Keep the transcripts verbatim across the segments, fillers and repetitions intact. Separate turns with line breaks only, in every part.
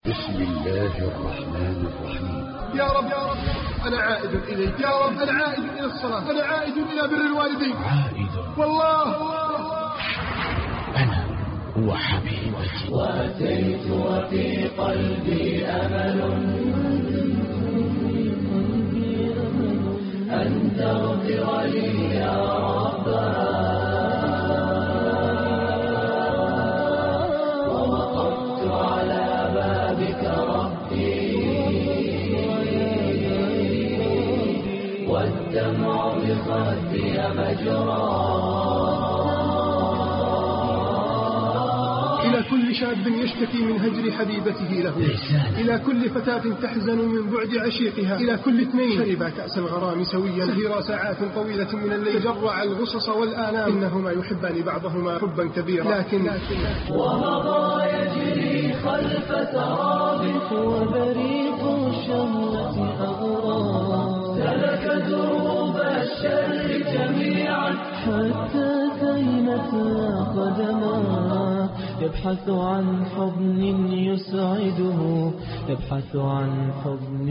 بسم الله الرحمن الرحيم.
يا رب يا رب أنا عائد إليك، يا رب أنا عائد إلى الصلاة، أنا عائد إلى بر الوالدين.
عائد
والله
أنا هو حبيبتي.
وأتيت وفي قلبي أمل أن تغفر لي يا رب، ووقفت على بابك ربي والدمع بخدي مجرى.
إلى كل شاب يشتكي من هجر حبيبته له، إلى كل فتاة تحزن من بعد عشيقها، إلى كل اثنين شربا كأس الغرام سويا، سهرا ساعات طويلة من الليل، تجرع الغصص والآلام، إنهما يحبان بعضهما حبا كبيرا، لكن, لكن
ومضى يجري خلف سراب وبريق الشهوة أغرى، سلك دروب الشر جميعا حتى كينت قدما، يبحث عن حضن يسعده، يبحث عن حضن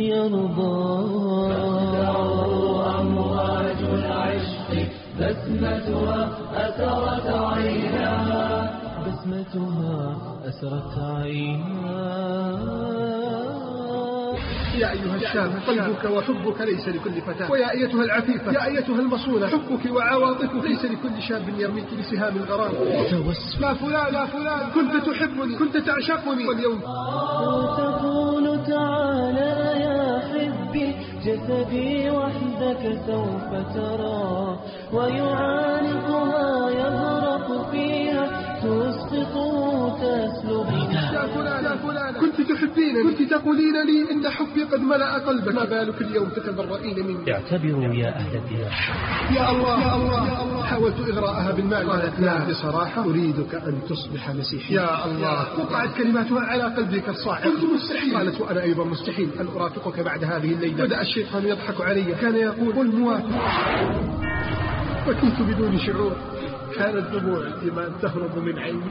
يرضاه. أمواج العشق بسمتها أثرت عينها، بسمتها أثرت عينها.
يا أيها الشاب قلبك وحبك ليس لكل فتاة، ويا أيتها العفيفة يا أيتها المصونة حبك وعواطفك ليس لكل شاب يرميك بسهام الغرام. لا فلان لا فلان كنت تحبني كنت تعشقني، واليوم
وتقول تعالى يا حبي جسدي وحدك سوف ترى، ويعانقها يغرق فيها تسقط تسلب.
يا فلان يا فلان كنت تحبينني كنت تقولين لي إن حبي قد ملأ قلبك، ما بالك اليوم تتبرئين مني.
اعتبروا يا أهل الديار.
يا الله يا الله يا الله حاولت إغراءها بالمال، قالت لا بصراحة أريدك أن تصبح مسيحيا. يا الله وقعت كلماتها على قلبي كالصاعق، قلت مستحيل، قالت وأنا أيضا مستحيل أن أرافقك بعد هذه الليلة. بدأ الشيطان يضحك علي، كان يقول قل موافق، وكنت بدون شعور كانت دموع الإيمان تهرب من عيني.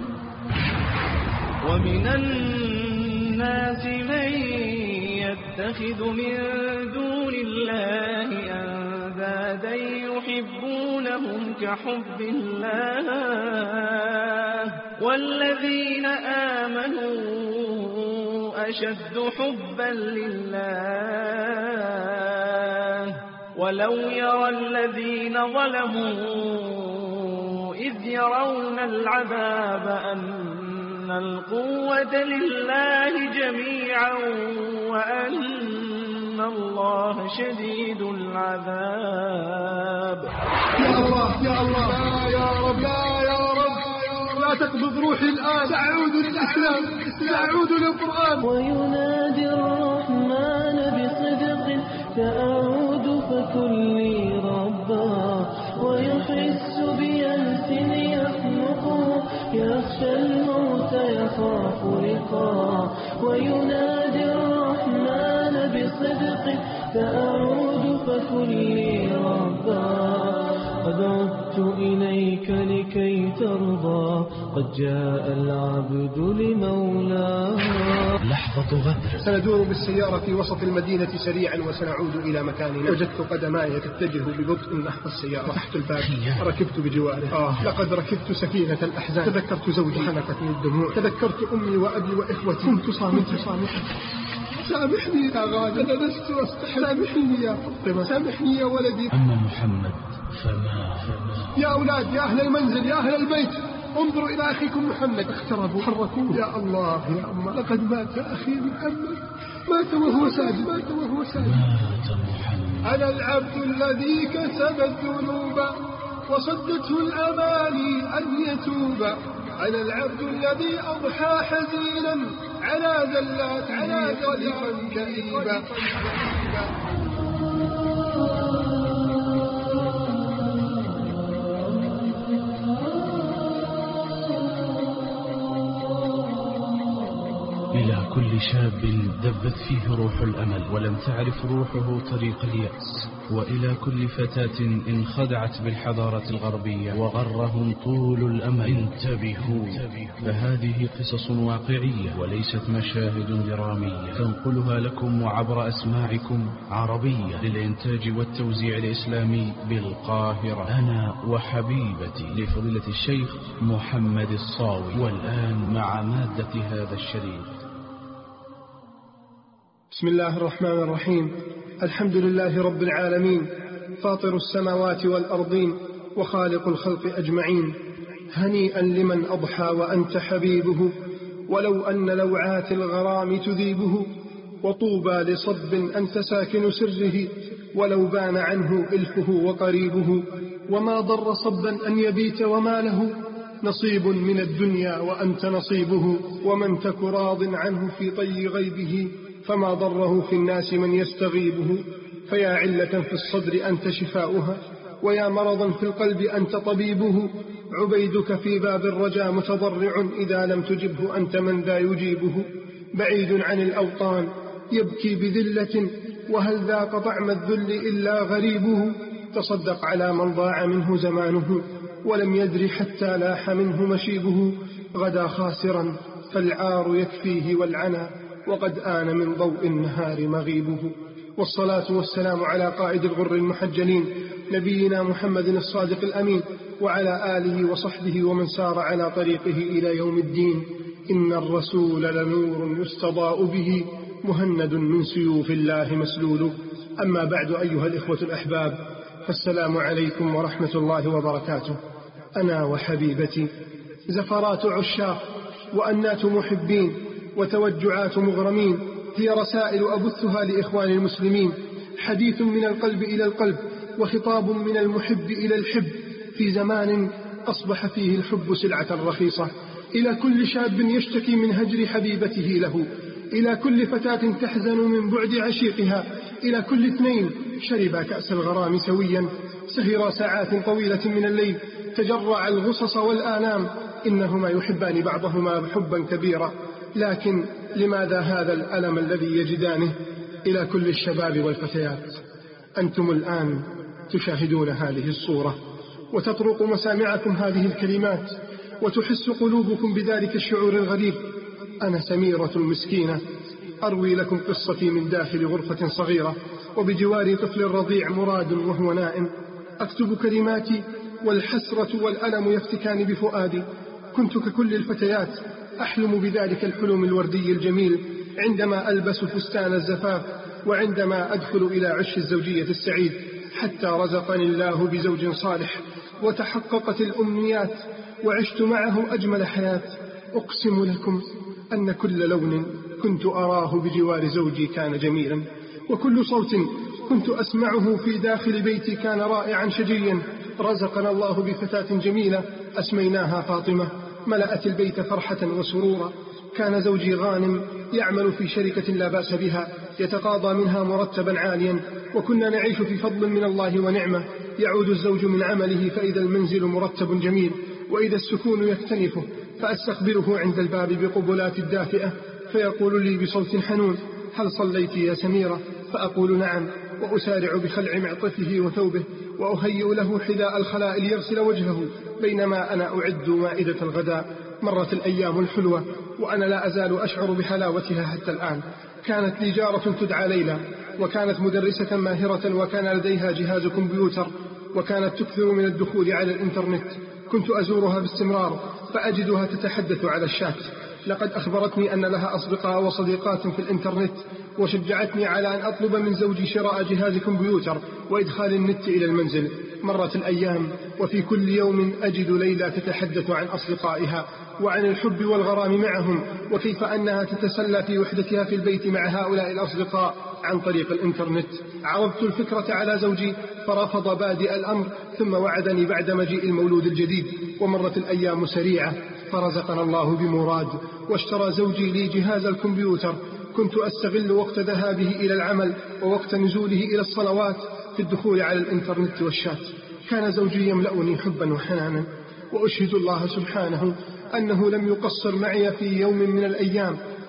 ومن الناس من يتخذ من دون الله أندادا يحبونهم كحب الله، والذين آمنوا أشد حبا لله، ولو يرى الذين ظلموا إذ يرون العذاب أن أن القوة لله جميعا وأن الله شديد العذاب.
يا الله يا الله يا رب يا رب لا تقبض روحي الآن، سأعود للإسلام سأعود للقرآن.
وينادي الرحمن بصدق سأعود فكلي ربا، ويحس بأنس يخنقه يخشى الموت يخاف لقاء. وينادي الرحمن بصدق سأعود فكلي ربا، قد عدت إليك لكي ترضى، قد جاء العبد لمولاه.
لحظة غدر.
سندور بالسيارة في وسط المدينة سريعا وسنعود إلى مكاننا. وجدت قدماي تتجه ببطء نحو السيارة، فتحت الباب ركبت بجواره. آه لقد ركبت سفينة الأحزان. تذكرت زوجي حنقتني الدموع، تذكرت أمي وأبي وإخوتي، كنت صامتا صامتا. سامحني يا غالي أنا لست أستحي، سامحني يا فاطمة، سامحني يا ولدي.
أما محمد فما فما
يا أولاد يا أهل المنزل يا أهل البيت انظروا إلى أخيكم محمد، اقتربوا حركوه. يا الله يا أمه لقد مات أخي محمد، مات وهو ساجد، مات وهو ساجد.
مات محمد.
أنا العبد الذي كسب الذنوب وصدته الأماني أن يتوب، أنا العبد الذي أضحى حزينا على زلات على قلبا كئيبا.
إلى كل شاب دبت فيه روح الأمل ولم تعرف روحه طريق اليأس، وإلى كل فتاة انخدعت بالحضارة الغربية وغرهم طول الأمل، انتبهوا، فهذه قصص واقعية وليست مشاهد درامية تنقلها لكم وعبر أسماعكم عربية للإنتاج والتوزيع الإسلامي بالقاهرة. أنا وحبيبتي لفضيلة الشيخ محمد الصاوي. والآن مع مادة هذا الشريط.
بسم الله الرحمن الرحيم. الحمد لله رب العالمين، فاطر السماوات والأرضين، وخالق الخلق أجمعين. هنيئا لمن أضحى وأنت حبيبه، ولو أن لوعات الغرام تذيبه. وطوبى لصب أنت ساكن سره، ولو بان عنه إلفه وقريبه. وما ضر صبا أن يبيت وما له نصيب من الدنيا وأنت نصيبه. ومن تك راض عنه في طي غيبه، فما ضره في الناس من يستغيبه. فيا علة في الصدر أنت شفاؤها، ويا مرضا في القلب أنت طبيبه. عبيدك في باب الرجا متضرع، إذا لم تجبه أنت من ذا يجيبه. بعيد عن الأوطان يبكي بذلة، وهل ذاق طعم الذل إلا غريبه. تصدق على من ضاع منه زمانه، ولم يدر حتى لاح منه مشيبه. غدا خاسرا فالعار يكفيه والعنا، وقد آن من ضوء النهار مغيبه. والصلاة والسلام على قائد الغر المحجلين، نبينا محمد الصادق الأمين، وعلى آله وصحبه ومن سار على طريقه إلى يوم الدين. إن الرسول لنور يستضاء به، مهند من سيوف الله مسلول. أما بعد، أيها الإخوة الأحباب، فالسلام عليكم ورحمة الله وبركاته. أنا وحبيبتي زفرات عشاق، وأنات محبين، وتوجعات مغرمين، هي رسائل أبثها لإخوان المسلمين، حديث من القلب إلى القلب، وخطاب من المحب إلى الحب، في زمان أصبح فيه الحب سلعة رخيصة. إلى كل شاب يشتكي من هجر حبيبته له، إلى كل فتاة تحزن من بعد عشيقها، إلى كل اثنين شربا كأس الغرام سويا، سهرا ساعات طويلة من الليل، تجرع الغصص والآلام، إنهما يحبان بعضهما حبا كبيرا. لكن لماذا هذا الألم الذي يجدانه؟ إلى كل الشباب والفتيات، أنتم الآن تشاهدون هذه الصورة، وتطرق مسامعكم هذه الكلمات، وتحس قلوبكم بذلك الشعور الغريب. أنا سميرة المسكينة، أروي لكم قصتي من داخل غرفة صغيرة، وبجواري طفل رضيع مراد وهو نائم. أكتب كلماتي، والحسرة والألم يفتكان بفؤادي. كنت ككل الفتيات أحلم بذلك الحلم الوردي الجميل، عندما ألبس فستان الزفاف، وعندما أدخل إلى عش الزوجية السعيد، حتى رزقني الله بزوج صالح، وتحققت الأمنيات، وعشت معه أجمل حياة. أقسم لكم أن كل لون كنت أراه بجوار زوجي كان جميلا، وكل صوت كنت أسمعه في داخل بيتي كان رائعا شجيا. رزقنا الله بفتاة جميلة أسميناها فاطمة، ملأت البيت فرحة وسرورا. كان زوجي غانم يعمل في شركة لا بأس بها، يتقاضى منها مرتبا عاليا، وكنا نعيش في فضل من الله ونعمة. يعود الزوج من عمله فإذا المنزل مرتب جميل، وإذا السكون يكتنفه، فأستقبله عند الباب بقبلات الدافئة، فيقول لي بصوت حنون: هل صليت يا سميرة؟ فأقول نعم، وأسارع بخلع معطفه وثوبه، وأهيئ له حذاء الخلاء ليغسل وجهه، بينما أنا أعد مائدة الغداء. مرت الأيام الحلوة وأنا لا أزال أشعر بحلاوتها حتى الآن. كانت لي جارة تدعى ليلى، وكانت مدرسة ماهرة، وكان لديها جهاز كمبيوتر، وكانت تكثر من الدخول على الإنترنت. كنت أزورها باستمرار، فأجدها تتحدث على الشات. لقد أخبرتني أن لها أصدقاء وصديقات في الإنترنت، وشجعتني على أن أطلب من زوجي شراء جهاز كمبيوتر وإدخال النت إلى المنزل. مرت الأيام، وفي كل يوم أجد ليلى تتحدث عن أصدقائها، وعن الحب والغرام معهم، وكيف أنها تتسلى في وحدتها في البيت مع هؤلاء الأصدقاء عن طريق الإنترنت. عرضت الفكرة على زوجي فرفض بادئ الأمر، ثم وعدني بعد مجيء المولود الجديد. ومرت الأيام سريعة، فرزقنا الله بمراد، واشترى زوجي لي جهاز الكمبيوتر. كنت أستغل وقت ذهابه إلى العمل ووقت نزوله إلى الصلوات في الدخول على الإنترنت والشات. كان زوجي يملأني حبا وحنانا، وأشهد الله سبحانه أنه لم يقصر معي في يوم من الأيام،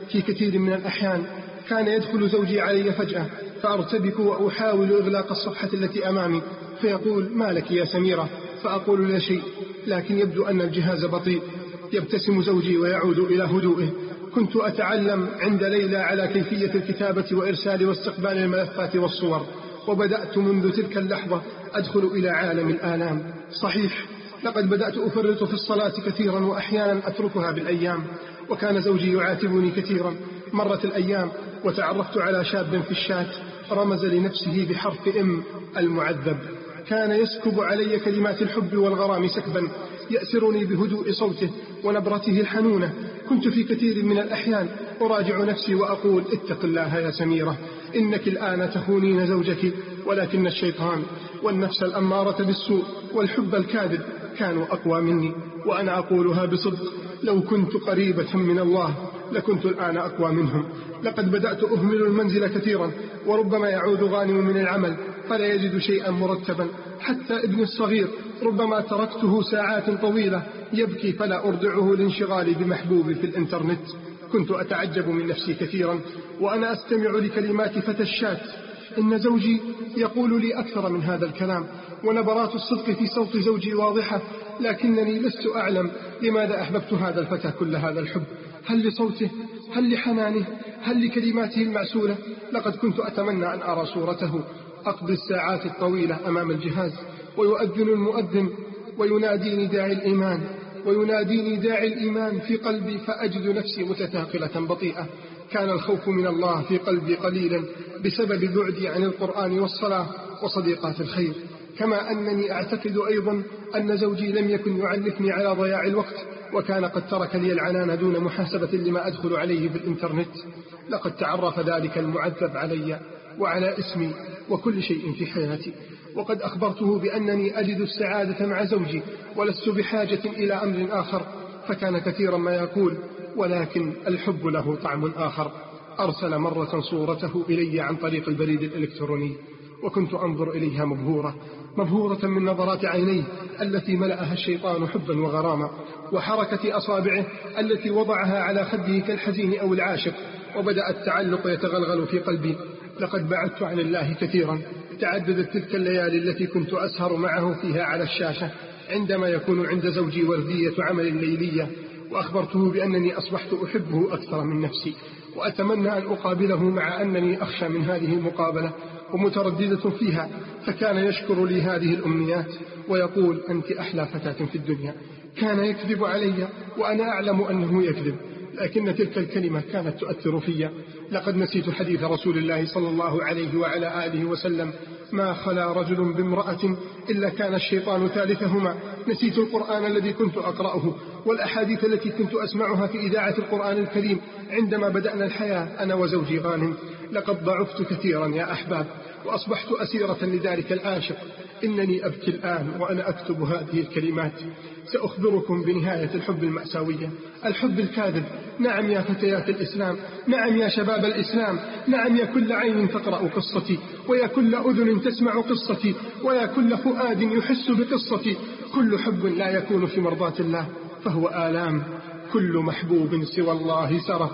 في كثير من الأحيان كان يدخل زوجي علي فجأة فأرتبك وأحاول إغلاق الصفحة التي أمامي، فيقول: ما لك يا سميرة؟ فأقول: لا شيء، لكن يبدو أن الجهاز بطيء. يبتسم زوجي ويعود إلى هدوئه. كنت أتعلم عند ليلى على كيفية الكتابة وإرسال واستقبال الملفات والصور، وبدأت منذ تلك اللحظة أدخل إلى عالم الآلام. صحيح، لقد بدأت أفرط في الصلاة كثيرا وأحيانا أتركها بالأيام، وكان زوجي يعاتبني كثيرا. مرت الأيام وتعرفت على شاب في الشات رمز لنفسه بحرف إم، المعذب. كان يسكب علي كلمات الحب والغرام سكبا، يأسرني بهدوء صوته ونبرته الحنونة. كنت في كثير من الأحيان أراجع نفسي وأقول: اتق الله يا سميرة، إنك الآن تخونين زوجك، ولكن الشيطان والنفس الأمارة بالسوء والحب الكاذب كانوا أقوى مني. وأنا أقولها بصدق، لو كنت قريبة من الله لكنت الآن أقوى منهم. لقد بدأت أهمل المنزل كثيرا، وربما يعود غانم من العمل فلا يجد شيئا مرتبا. حتى ابني الصغير ربما تركته ساعات طويلة يبكي فلا أرضعه لانشغالي بمحبوبي في الإنترنت. كنت أتعجب من نفسي كثيرا وأنا أستمع لكلمات فتى الشات. إن زوجي يقول لي أكثر من هذا الكلام، ونبرات الصدق في صوت زوجي واضحة، لكنني لست أعلم لماذا أحببت هذا الفتى كل هذا الحب. هل لصوته؟ هل لحنانه؟ هل لكلماته المعسولة؟ لقد كنت أتمنى أن أرى صورته. أقضي الساعات الطويلة أمام الجهاز ويؤذن المؤذن ويناديني داعي الإيمان ويناديني داعي الإيمان في قلبي، فأجد نفسي متثاقلة بطيئة. كان الخوف من الله في قلبي قليلا بسبب بعدي عن القرآن والصلاة وصديقات الخير. كما أنني أعتقد أيضا أن زوجي لم يكن يعنفني على ضياع الوقت، وكان قد ترك لي العنان دون محاسبة لما أدخل عليه في الإنترنت. لقد تعرف ذلك المعذب علي وعلى اسمي وكل شيء في حياتي، وقد أخبرته بأنني أجد السعادة مع زوجي ولست بحاجة إلى أمر آخر، فكان كثيرا ما يقول: ولكن الحب له طعم آخر. أرسل مرة صورته إلي عن طريق البريد الإلكتروني، وكنت أنظر إليها مبهورة مبهورة من نظرات عينيه التي ملأها الشيطان حبا وغراما، وحركة أصابعه التي وضعها على خده كالحزين أو العاشق، وبدأ التعلق يتغلغل في قلبي. لقد بعدت عن الله كثيرا. تعددت تلك الليالي التي كنت أسهر معه فيها على الشاشة عندما يكون عند زوجي وردية عمل ليلية، وأخبرته بأنني أصبحت أحبه أكثر من نفسي، وأتمنى أن أقابله، مع أنني أخشى من هذه المقابلة ومترددة فيها. فكان يشكر لي هذه الأمنيات ويقول: أنت أحلى فتاة في الدنيا. كان يكذب علي وأنا أعلم أنه يكذب، لكن تلك الكلمة كانت تؤثر في. لقد نسيت حديث رسول الله صلى الله عليه وعلى آله وسلم: ما خلا رجل بامرأة إلا كان الشيطان ثالثهما. نسيت القرآن الذي كنت أقرأه والأحاديث التي كنت أسمعها في إذاعة القرآن الكريم عندما بدأنا الحياة أنا وزوجي غانم. لقد ضعفت كثيرا يا أحباب، وأصبحت أسيرة لذلك العاشق. إنني أبكي الآن وأنا أكتب هذه الكلمات. سأخبركم بنهاية الحب المأساوية، الحب الكاذب. نعم يا فتيات الإسلام، نعم يا شباب الإسلام، نعم يا كل عين تقرأ قصتي، ويا كل أذن تسمع قصتي، ويا كل فؤاد يحس بقصتي. كل حب لا يكون في مرضاة الله فهو آلام. كل محبوب سوى الله سرف،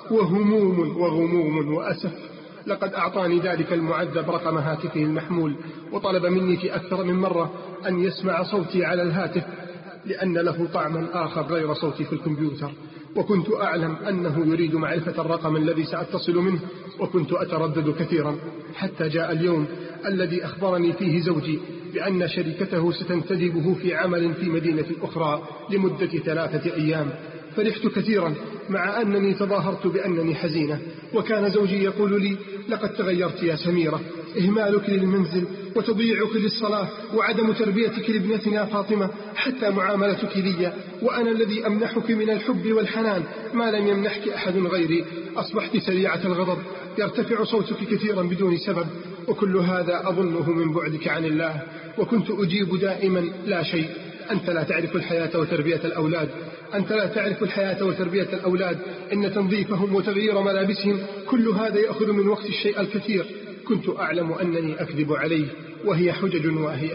وهموم وغموم وأسف. لقد أعطاني ذلك المعذب رقم هاتفه المحمول، وطلب مني في أكثر من مرة أن يسمع صوتي على الهاتف، لأن له طعما آخر غير صوتي في الكمبيوتر. وكنت أعلم أنه يريد معرفة الرقم الذي سأتصل منه، وكنت أتردد كثيرا، حتى جاء اليوم الذي أخبرني فيه زوجي بأن شركته ستنتدبه في عمل في مدينة أخرى لمدة ثلاثة أيام. فرحت كثيرا، مع أنني تظاهرت بأنني حزينة. وكان زوجي يقول لي: لقد تغيرت يا سميرة، إهمالك للمنزل وتضييعك للصلاة وعدم تربيتك لابنتنا فاطمة، حتى معاملتك لي وأنا الذي أمنحك من الحب والحنان ما لم يمنحك أحد غيري، أصبحت سريعة الغضب، يرتفع صوتك كثيرا بدون سبب، وكل هذا أظنه من بعدك عن الله. وكنت أجيب دائما: لا شيء، أنت لا تعرف الحياة وتربية الأولاد، أنت لا تعرف الحياة وتربية الأولاد، إن تنظيفهم وتغيير ملابسهم كل هذا يأخذ من وقت الشيء الكثير. كنت أعلم أنني أكذب عليه، وهي حجج واهية.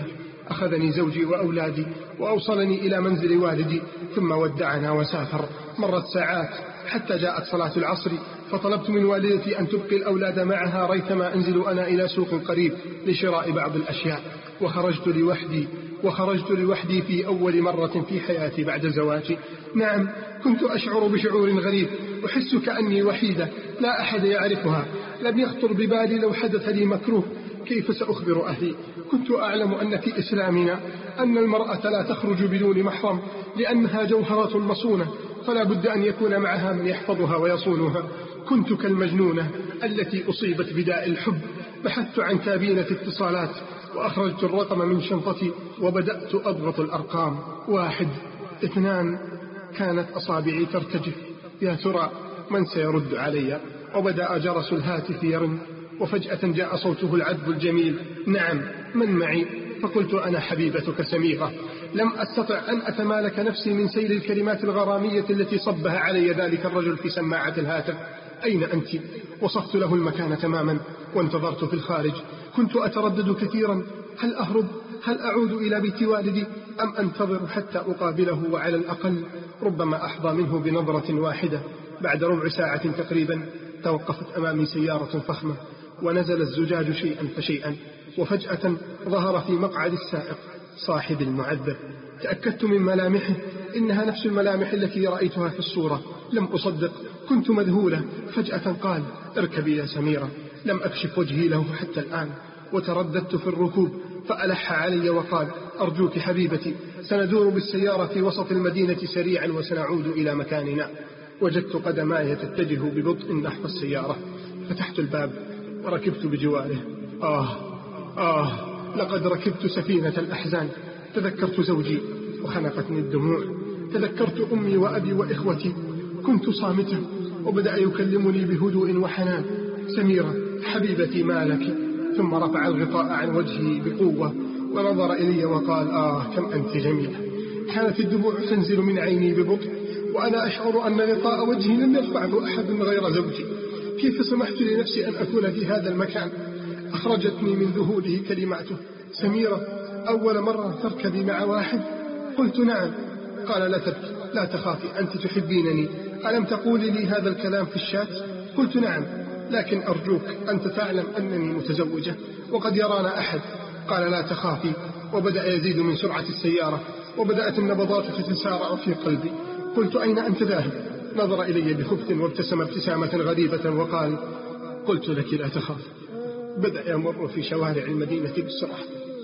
أخذني زوجي وأولادي وأوصلني إلى منزل والدي ثم ودعنا وسافر. مرت ساعات حتى جاءت صلاة العصر، فطلبت من والدتي أن تبقي الأولاد معها ريثما أنزل أنا إلى سوق قريب لشراء بعض الأشياء، وخرجت لوحدي وخرجت لوحدي في أول مرة في حياتي بعد زواجي. نعم، كنت أشعر بشعور غريب، أحس كأني وحيدة لا أحد يعرفها. لم يخطر ببالي لو حدث لي مكروه كيف سأخبر أهلي. كنت أعلم أن في إسلامنا أن المرأة لا تخرج بدون محرم لأنها جوهرة مصونة، فلا بد أن يكون معها من يحفظها ويصونها. كنت كالمجنونة التي أصيبت بداء الحب. بحثت عن كابينة اتصالات وأخرجت الرقم من شنطتي وبدأت أضغط الأرقام. واحد، اثنان، كانت أصابعي ترتجف. يا ترى من سيرد علي؟ وبدأ جرس الهاتف يرن، وفجأة جاء صوته العذب الجميل. نعم، من معي؟ فقلت أنا حبيبتك سميرة. لم أستطع أن أتمالك نفسي من سيل الكلمات الغرامية التي صبها علي ذلك الرجل في سماعة الهاتف. أين أنت؟ وصفت له المكان تماما وانتظرت في الخارج. كنت أتردد كثيرا، هل أهرب؟ هل أعود إلى بيت والدي أم أنتظر حتى أقابله وعلى الأقل ربما أحظى منه بنظرة واحدة؟ بعد ربع ساعة تقريبا توقفت أمامي سيارة فخمة ونزل الزجاج شيئا فشيئا، وفجأة ظهر في مقعد السائق صاحب المعذب. تأكدت من ملامحه، إنها نفس الملامح التي رأيتها في الصورة. لم أصدق، كنت مذهولة. فجأة قال اركبي يا سميرة. لم أكشف وجهي له حتى الآن، وترددت في الركوب، فألح علي وقال أرجوك حبيبتي، سندور بالسيارة في وسط المدينة سريعا وسنعود إلى مكاننا. وجدت قدماي تتجه ببطء نحو السيارة. فتحت الباب وركبت بجواره. آه آه لقد ركبت سفينة الأحزان. تذكرت زوجي وخنقتني الدموع. تذكرت أمي وأبي وإخوتي. كنت صامتة، وبدأ يكلمني بهدوء وحنان. سميرة حبيبتي ما لك؟ ثم رفع الغطاء عن وجهي بقوة ونظر إلي وقال آه كم أنت جميلة. كانت الدموع تنزل من عيني ببطء، وأنا أشعر أن غطاء وجهي لم يرفعه أحد غير زوجي. كيف سمحت لنفسي أن أكون في هذا المكان؟ أخرجتني من ذهوله كلماته. سميرة، أول مرة تركبي مع واحد؟ قلت نعم. قال لا تبكي، لا تخافي، أنت تحبينني. ألم تقولي لي هذا الكلام في الشات؟ قلت نعم، لكن أرجوك أنت تعلم أنني متزوجة وقد يرانا أحد. قال لا تخافي، وبدأ يزيد من سرعة السيارة، وبدأت النبضات تتسارع في قلبي. قلت أين أنت ذاهب؟ نظر إلي بخبث وابتسم ابتسامة غريبة وقال قلت لك لا تخاف. بدأ يمر في شوارع المدينة بسرعة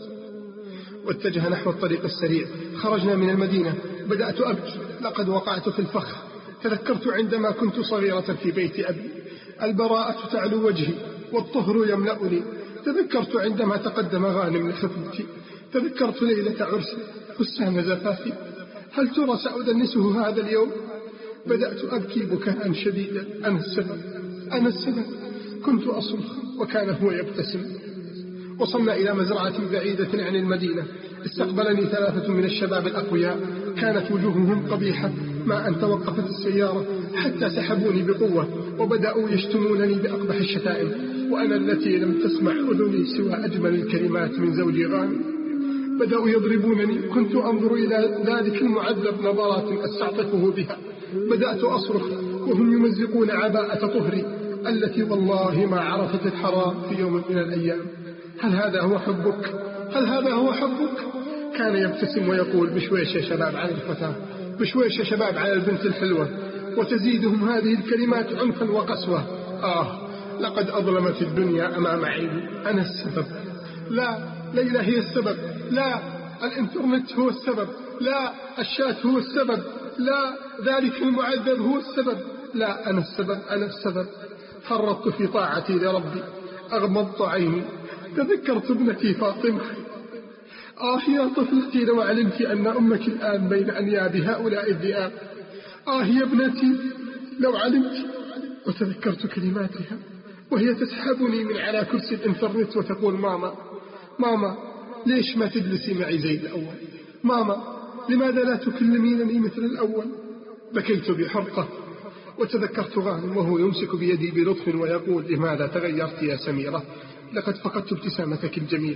واتجه نحو الطريق السريع. خرجنا من المدينة. بدأت أبكي، لقد وقعت في الفخ. تذكرت عندما كنت صغيرة في بيت أبي، البراءة تعلو وجهي والطهر يملأني. تذكرت عندما تقدم غانم لخطبتي. تذكرت ليلة عرسي، فستان زفافي. هل ترى سأدنسه هذا اليوم؟ بدأت أبكي بكاء شديدا. أنا السبب، أنا السبب. كنت أصرخ وكان هو يبتسم. وصلنا إلى مزرعة بعيدة عن المدينة. استقبلني ثلاثة من الشباب الأقوياء، كانت وجوههم قبيحة. ما أن توقفت السيارة حتى سحبوني بقوة وبدأوا يشتمونني بأقبح الشتائم، وأنا التي لم تسمع أذني سوى أجمل الكلمات من زوجي غانم. بدأوا يضربونني. كنت أنظر إلى ذلك المعذب نظرات أستعطفه بها. بدأت أصرخ وهم يمزقون عباءة طهري التي والله ما عرفت الحرام في يوم من الأيام. هل هذا هو حبك؟ هل هذا هو حبك؟ كان يبتسم ويقول بشويش يا شباب على الفتاة، بشويش يا شباب على البنت الحلوة، وتزيدهم هذه الكلمات عنفا وقسوة. آه لقد أظلمت الدنيا أمام عيني. أنا السبب. لا، ليلى هي السبب. لا، الإنترنت هو السبب. لا، الشات هو السبب. لا، ذلك المعذب هو السبب. لا، أنا السبب، أنا السبب. فرطت في طاعتي لربي، أغمضت عيني. تذكرت ابنتي فاطمة. آه يا طفلتي لو علمت أن أمك الآن بين أنياب هؤلاء الذئاب. آه يا ابنتي لو علمت. وتذكرت كلماتها وهي تسحبني من على كرسي الإنترنت وتقول ماما ماما ليش ما تجلسي معي زي الأول؟ ماما لماذا لا تكلمينني مثل الأول؟ بكيت بحرقة. وتذكرت غانم وهو يمسك بيدي بلطف ويقول لماذا تغيرت يا سميرة؟ لقد فقدت ابتسامتك الجميلة.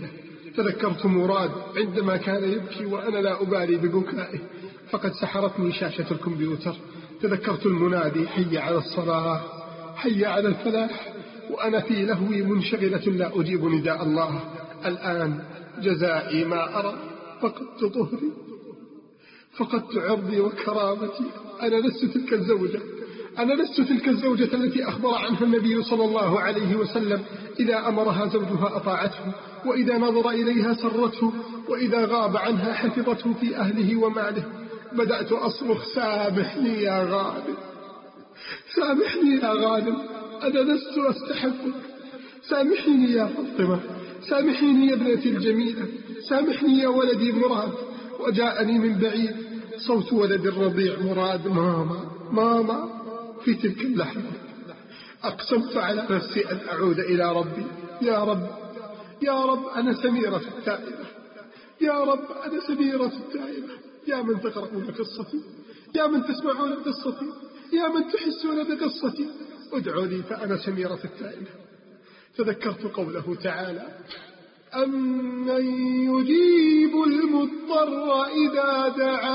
تذكرت مراد عندما كان يبكي وأنا لا أبالي ببكائه، فقد سحرتني شاشة الكمبيوتر. تذكرت المنادي حي على الصلاة حي على الفلاح، وأنا في لهوي منشغلة لا أجيب نداء الله. الآن جزائي ما أرى، فقدت طهري، فقدت عرضي وكرامتي. أنا لست تلك الزوجة، أنا لست تلك الزوجة التي أخبر عنها النبي صلى الله عليه وسلم إذا أمرها زوجها أطاعته، وإذا نظر إليها سرته، وإذا غاب عنها حفظته في أهله وماله. بدأت أصرخ سامحني يا غالب، سامحني يا غالب، أنا لست أستحقك، سامحيني يا فاطمة، سامحيني يا ابنتي الجميلة، سامحني يا ولدي مراد. وجاءني من بعيد صوت ولد الرضيع مراد: ماما ماما. في تلك اللحظة أقسمت على نفسي أن أعود إلى ربي. يا رب يا رب أنا سميرة التائبة، يا رب أنا سميرة التائبة، يا من تقرؤون قصتي، يا من تسمعون قصتي، يا من تحسون بقصتي، ادعوا لي فأنا سميرة التائبة. تذكرت قوله تعالى: أمن يجيب المضطر إذا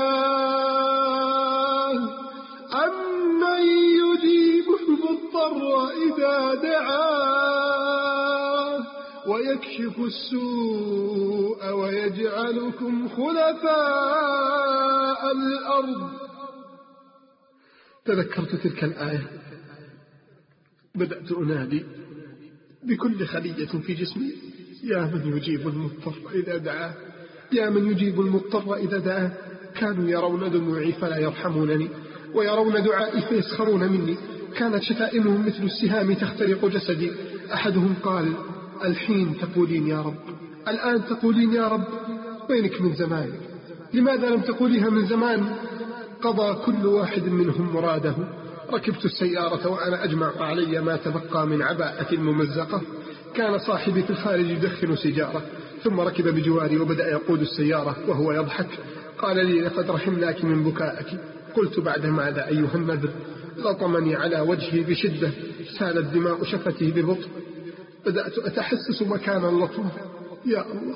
دعاه، أمن يجيب المضطر إذا دعاه ويكشف السوء ويجعلكم خلفاء الأرض. تذكرت تلك الآية، بدأت أنادي بكل خلية في جسمي: يا من يجيب المضطر إذا دعاه، يا من يجيب المضطر إذا دعاه. كانوا يرون دموعي فلا يرحمونني، ويرون دعائي فيسخرون مني. كانت شتائمهم مثل السهام تخترق جسدي. أحدهم قال: الحين تقولين يا رب، الآن تقولين يا رب، وينك من زمان؟ لماذا لم تقوليها من زمان؟ قضى كل واحد منهم مراده. ركبت السيارة وأنا أجمع علي ما تبقى من عباءة ممزقة. كان صاحبي في الخارج يدخن سيجارة، ثم ركب بجواري وبدأ يقود السيارة وهو يضحك. قال لي: لقد رحمناك من بكائك. قلت: بعد ماذا أيها النذر؟ لطمني على وجهي بشدة، سالت دماء شفتي ببطء. بدأت أتحسس مكان اللطم. يا الله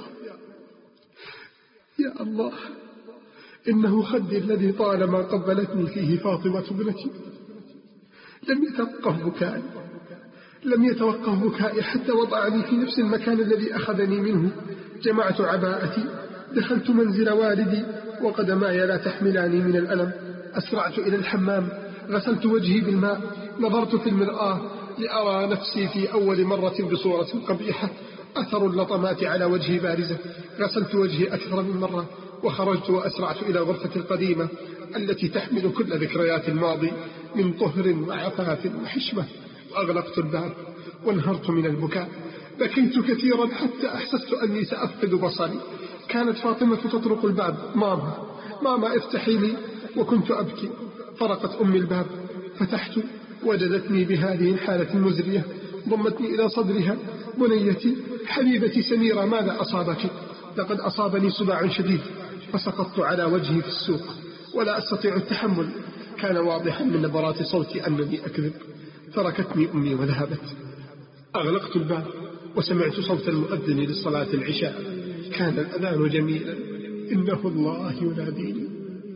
يا الله، إنه خدي الذي طالما قبلتني فيه فاطمة ابنتي. لم يتوقف بكائي، لم يتوقف بكائي حتى وضعني في نفس المكان الذي أخذني منه. جمعت عباءتي، دخلت منزل والدي وقدماي لا تحملاني من الألم. أسرعت إلى الحمام، غسلت وجهي بالماء، نظرت في المرآة لأرى نفسي في أول مرة بصورة قبيحة، أثر اللطمات على وجهي بارزة. غسلت وجهي أكثر من مرة وخرجت وأسرعت إلى غرفتي القديمة التي تحمل كل ذكريات الماضي من طهر وعفاف وحشمة. وأغلقت الباب وانهرت من البكاء. بكيت كثيرا حتى أحسست أني سأفقد بصري. كانت فاطمة تطرق الباب: ماما ماما افتحي لي. وكنت أبكي. طرقت أمي الباب، فتحت، وجدتني بهذه الحالة المزرية. ضمتني إلى صدرها: بنيتي حبيبتي سميرة، ماذا أصابك؟ لقد أصابني صداع شديد، فسقطت على وجهي في السوق ولا أستطيع التحمل. كان واضحا من نبرات صوتي أنني أكذب. تركتني أمي وذهبت. أغلقت الباب وسمعت صوت المؤذن للصلاة العشاء. كان الأذان جميلا: إنه الله يناديني،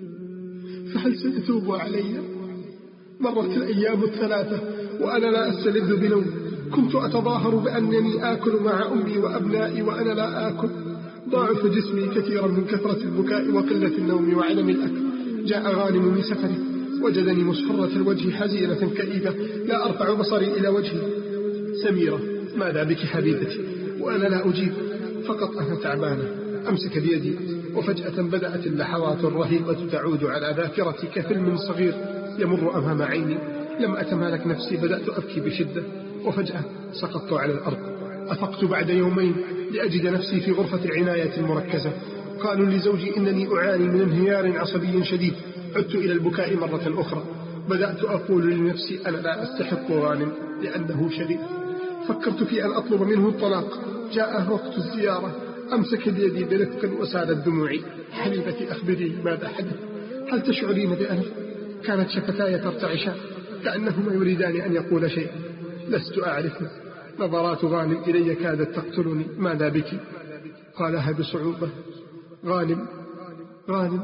فهل سيتوب علي؟ مرت الأيام الثلاثة وأنا لا أستلذ بنوم. كنت أتظاهر بأنني آكل مع أمي وأبنائي وأنا لا آكل. ضعف جسمي كثيرا من كثرة البكاء وقلة النوم وعدم الأكل. جاء غانم من سفري، وجدني مصفرة الوجه حزينة كئيبة، لا أرفع بصري إلى وجهي. سميرة، ماذا بك حبيبتي؟ وأنا لا أجيب، فقط أنا تعبانة. أمسك بيدي، وفجأة بدأت اللحظات الرهيبة تعود على ذاكرتي كفيلم صغير يمر أمام عيني. لم أتمالك نفسي، بدأت أبكي بشدة، وفجأة سقطت على الأرض. أفقت بعد يومين لأجد نفسي في غرفة العناية المركزة. قالوا لزوجي إنني أعاني من انهيار عصبي شديد. عدت إلى البكاء مرة أخرى. بدأت أقول لنفسي: أنا لا أستحق غانم لأنه شريف. فكرت في أن أطلب منه الطلاق. جاء وقت الزيارة، أمسك بيدي برفق وسالت دموعي. حبيبتي أخبري ماذا حدث؟ هل تشعرين بألم؟ كانت شفتاي ترتعشان كأنهما يريدان أن يقول شيئا. لست أعرف. نظرات غانم إلي كادت تقتلني. ماذا بك؟ قالها بصعوبة: غانم غانم.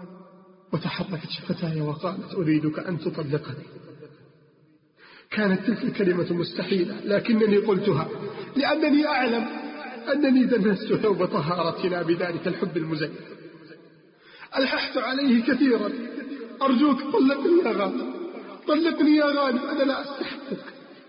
وتحركت شفتاي وقالت: أريدك أن تطلقني. كانت تلك الكلمة مستحيلة، لكنني قلتها لأنني أعلم أنني دنست ثوب طهارتنا بذلك الحب المزيف. ألححت عليه كثيرا: أرجوك طلقني يا غانم، طلقني يا غانم، أنا لا أستحقك.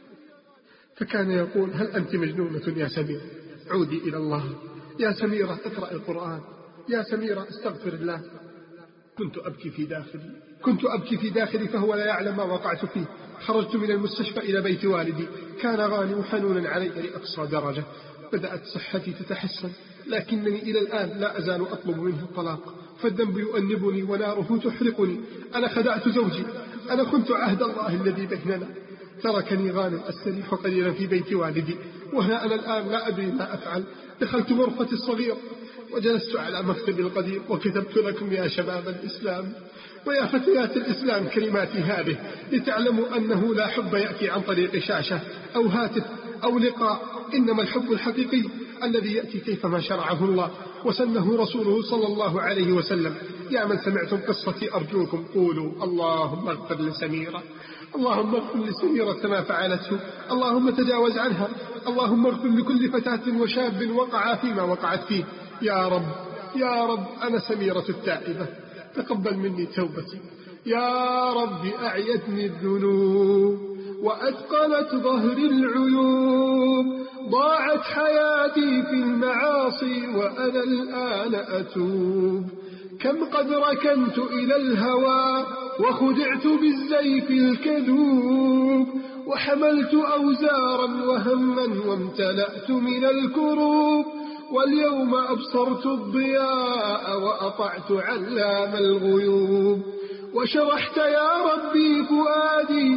فكان يقول: هل أنت مجنونة يا سميرة؟ عودي إلى الله. يا سميرة اقرأ القرآن. يا سميرة استغفر الله. كنت أبكي في داخلي كنت أبكي في داخلي فهو لا يعلم ما وقعت فيه. خرجت من المستشفى إلى بيت والدي. كان غانم حنونا علي لأقصى درجة. بدأت صحتي تتحسن، لكنني إلى الآن لا أزال أطلب منه الطلاق، فالذنب يؤنبني وناره تحرقني. أنا خدعت زوجي، أنا خنت عهد الله الذي بيننا. تركني غانم أستريح قليلا في بيت والدي، وها أنا الآن لا أدري ما أفعل. دخلت غرفتي الصغيرة وجلست على مكتبي القديم وكتبت لكم يا شباب الإسلام ويا فتيات الإسلام كلماتي هذه، لتعلموا أنه لا حب يأتي عن طريق شاشة أو هاتف أو لقاء، إنما الحب الحقيقي الذي يأتي كيفما شرعه الله وسنه رسوله صلى الله عليه وسلم. يا من سمعتم قصتي أرجوكم قولوا: اللهم اغفر لسميرة، اللهم اغفر لسميرة ما فعلته، اللهم تجاوز عنها، اللهم اغفر لكل فتاة وشاب وقع فيما وقعت فيه. يا رب يا رب أنا سميرة التائبة، تقبل مني توبتي. يا رب أعيتني الذنوب وأثقلت ظهري العيوب، ضاعت حياتي في المعاصي وأنا الآن أتوب. كم قد ركنت إلى الهوى وخدعت بالزيف الكذوب، وحملت أوزارا وهما وامتلأت من الكروب، واليوم أبصرت الضياء وأطعت علام الغيوب. وشرحت يا ربي فؤادي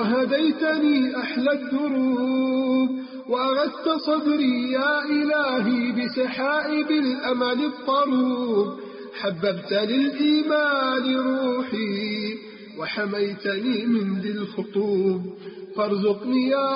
وهديتني أحلى الدروب، وأغثت صدري يا إلهي بسحائب الأمل الطروب. حببت للإيمان روحي وحميتني من ذي الخطوب، فارزقني يا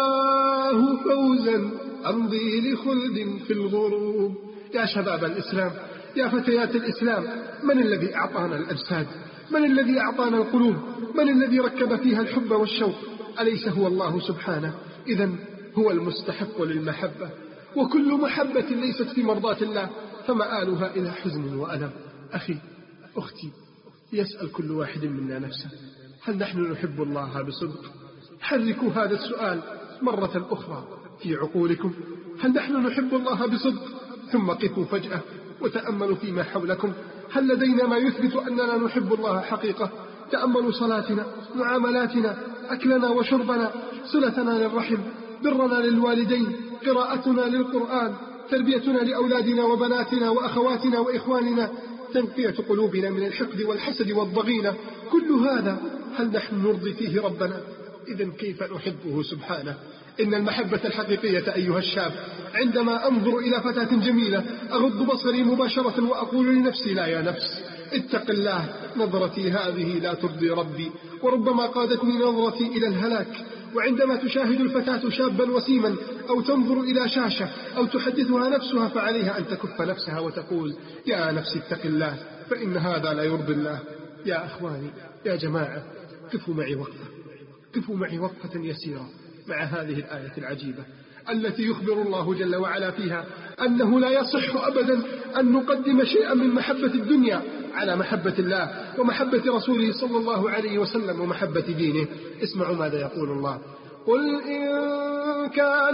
رباه فوزا أمضي لخلد في الغروب. يا شباب الإسلام، يا فتيات الإسلام، من الذي أعطانا الأجساد؟ من الذي أعطانا القلوب؟ من الذي ركب فيها الحب والشوق؟ أليس هو الله سبحانه؟ إذن هو المستحق للمحبة، وكل محبة ليست في مرضاة الله فمآلها إلى حزن وألم. أخي أختي، يسأل كل واحد منا نفسه: هل نحن نحب الله بصدق؟ حركوا هذا السؤال مرة أخرى في عقولكم: هل نحن نحب الله بصدق؟ ثم قفوا فجأة وتأملوا فيما حولكم، هل لدينا ما يثبت أننا نحب الله حقيقة؟ تأملوا صلاتنا، معاملاتنا، أكلنا وشربنا، صلتنا للرحم، برنا للوالدين، قراءتنا للقرآن، تربيتنا لأولادنا وبناتنا وأخواتنا وإخواننا، تنقية قلوبنا من الحقد والحسد والضغينة. كل هذا هل نحن نرضي فيه ربنا؟ إذن كيف نحبه سبحانه؟ إن المحبة الحقيقية أيها الشاب عندما أنظر إلى فتاة جميلة أغض بصري مباشرة وأقول لنفسي: لا يا نفس، اتق الله، نظرتي هذه لا ترضي ربي، وربما قادتني نظرتي إلى الهلاك. وعندما تشاهد الفتاة شابا وسيما أو تنظر إلى شاشة أو تحدثها نفسها فعليها أن تكف نفسها وتقول: يا نفس اتق الله، فإن هذا لا يرضي الله. يا أخواني، يا جماعة، قفوا معي وقفة قفوا معي وقفة يسيرة مع هذه الآية العجيبة التي يخبر الله جل وعلا فيها أنه لا يصح أبدا أن نقدم شيئا من محبة الدنيا على محبة الله ومحبة رسوله صلى الله عليه وسلم ومحبة دينه. اسمعوا ماذا يقول الله: قل إن كان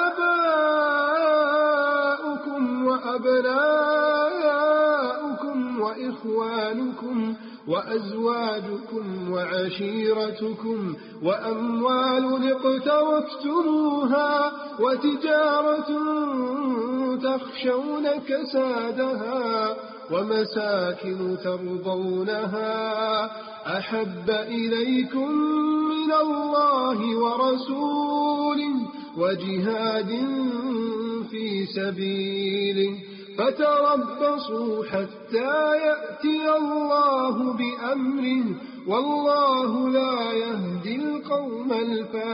آباؤكم وأبناؤكم وإخوانكم وأزواجكم وعشيرتكم وأموال اقترفتموها وتجارة تخشون كسادها ومساكن ترضونها أحب إليكم من الله ورسوله وجهاد في سبيله فتربصوا حتى يأتي الله بأمره والله لا يهدي القوم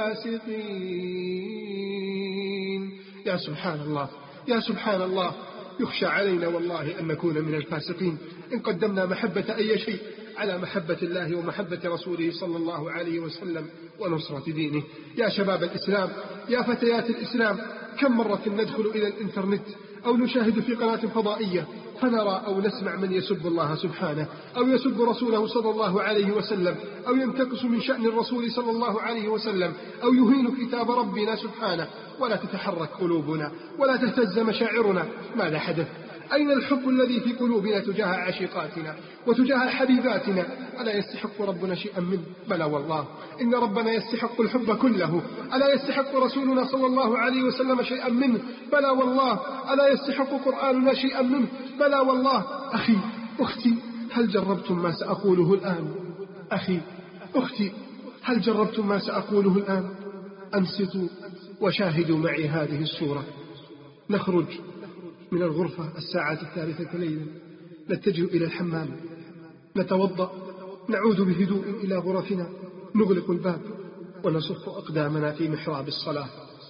الفاسقين. يا سبحان الله، يا سبحان الله، يخشى علينا والله أن نكون من الفاسقين إن قدمنا محبة أي شيء على محبة الله ومحبة رسوله صلى الله عليه وسلم ونصرة دينه. يا شباب الإسلام، يا فتيات الإسلام، كم مرة ندخل إلى الإنترنت أو نشاهد في قناة فضائية فنرى أو نسمع من يسب الله سبحانه أو يسب رسوله صلى الله عليه وسلم أو ينتقص من شأن الرسول صلى الله عليه وسلم أو يهين كتاب ربنا سبحانه، ولا تتحرك قلوبنا ولا تهتز مشاعرنا. ماذا حدث؟ أين الحب الذي في قلوبنا تجاه عشيقاتنا وتجاه حبيباتنا؟ ألا يستحق ربنا شيئا منه؟ بلى والله، إن ربنا يستحق الحب كله. ألا يستحق رسولنا صلى الله عليه وسلم شيئا منه؟ بلى والله. ألا يستحق قرآننا شيئا منه؟ بلى والله. أخي، أختي، هل جربتم ما سأقوله الآن؟ أخي، أختي، هل جربتم ما سأقوله الآن؟ أنصتوا وشاهدوا معي هذه الصورة. نخرج من الغرفة الساعة الثالثة ليلا، نتجه إلى الحمام، نتوضأ، نعود بهدوء إلى غرفنا، نغلق الباب ونصف أقدامنا في محراب الصلاة.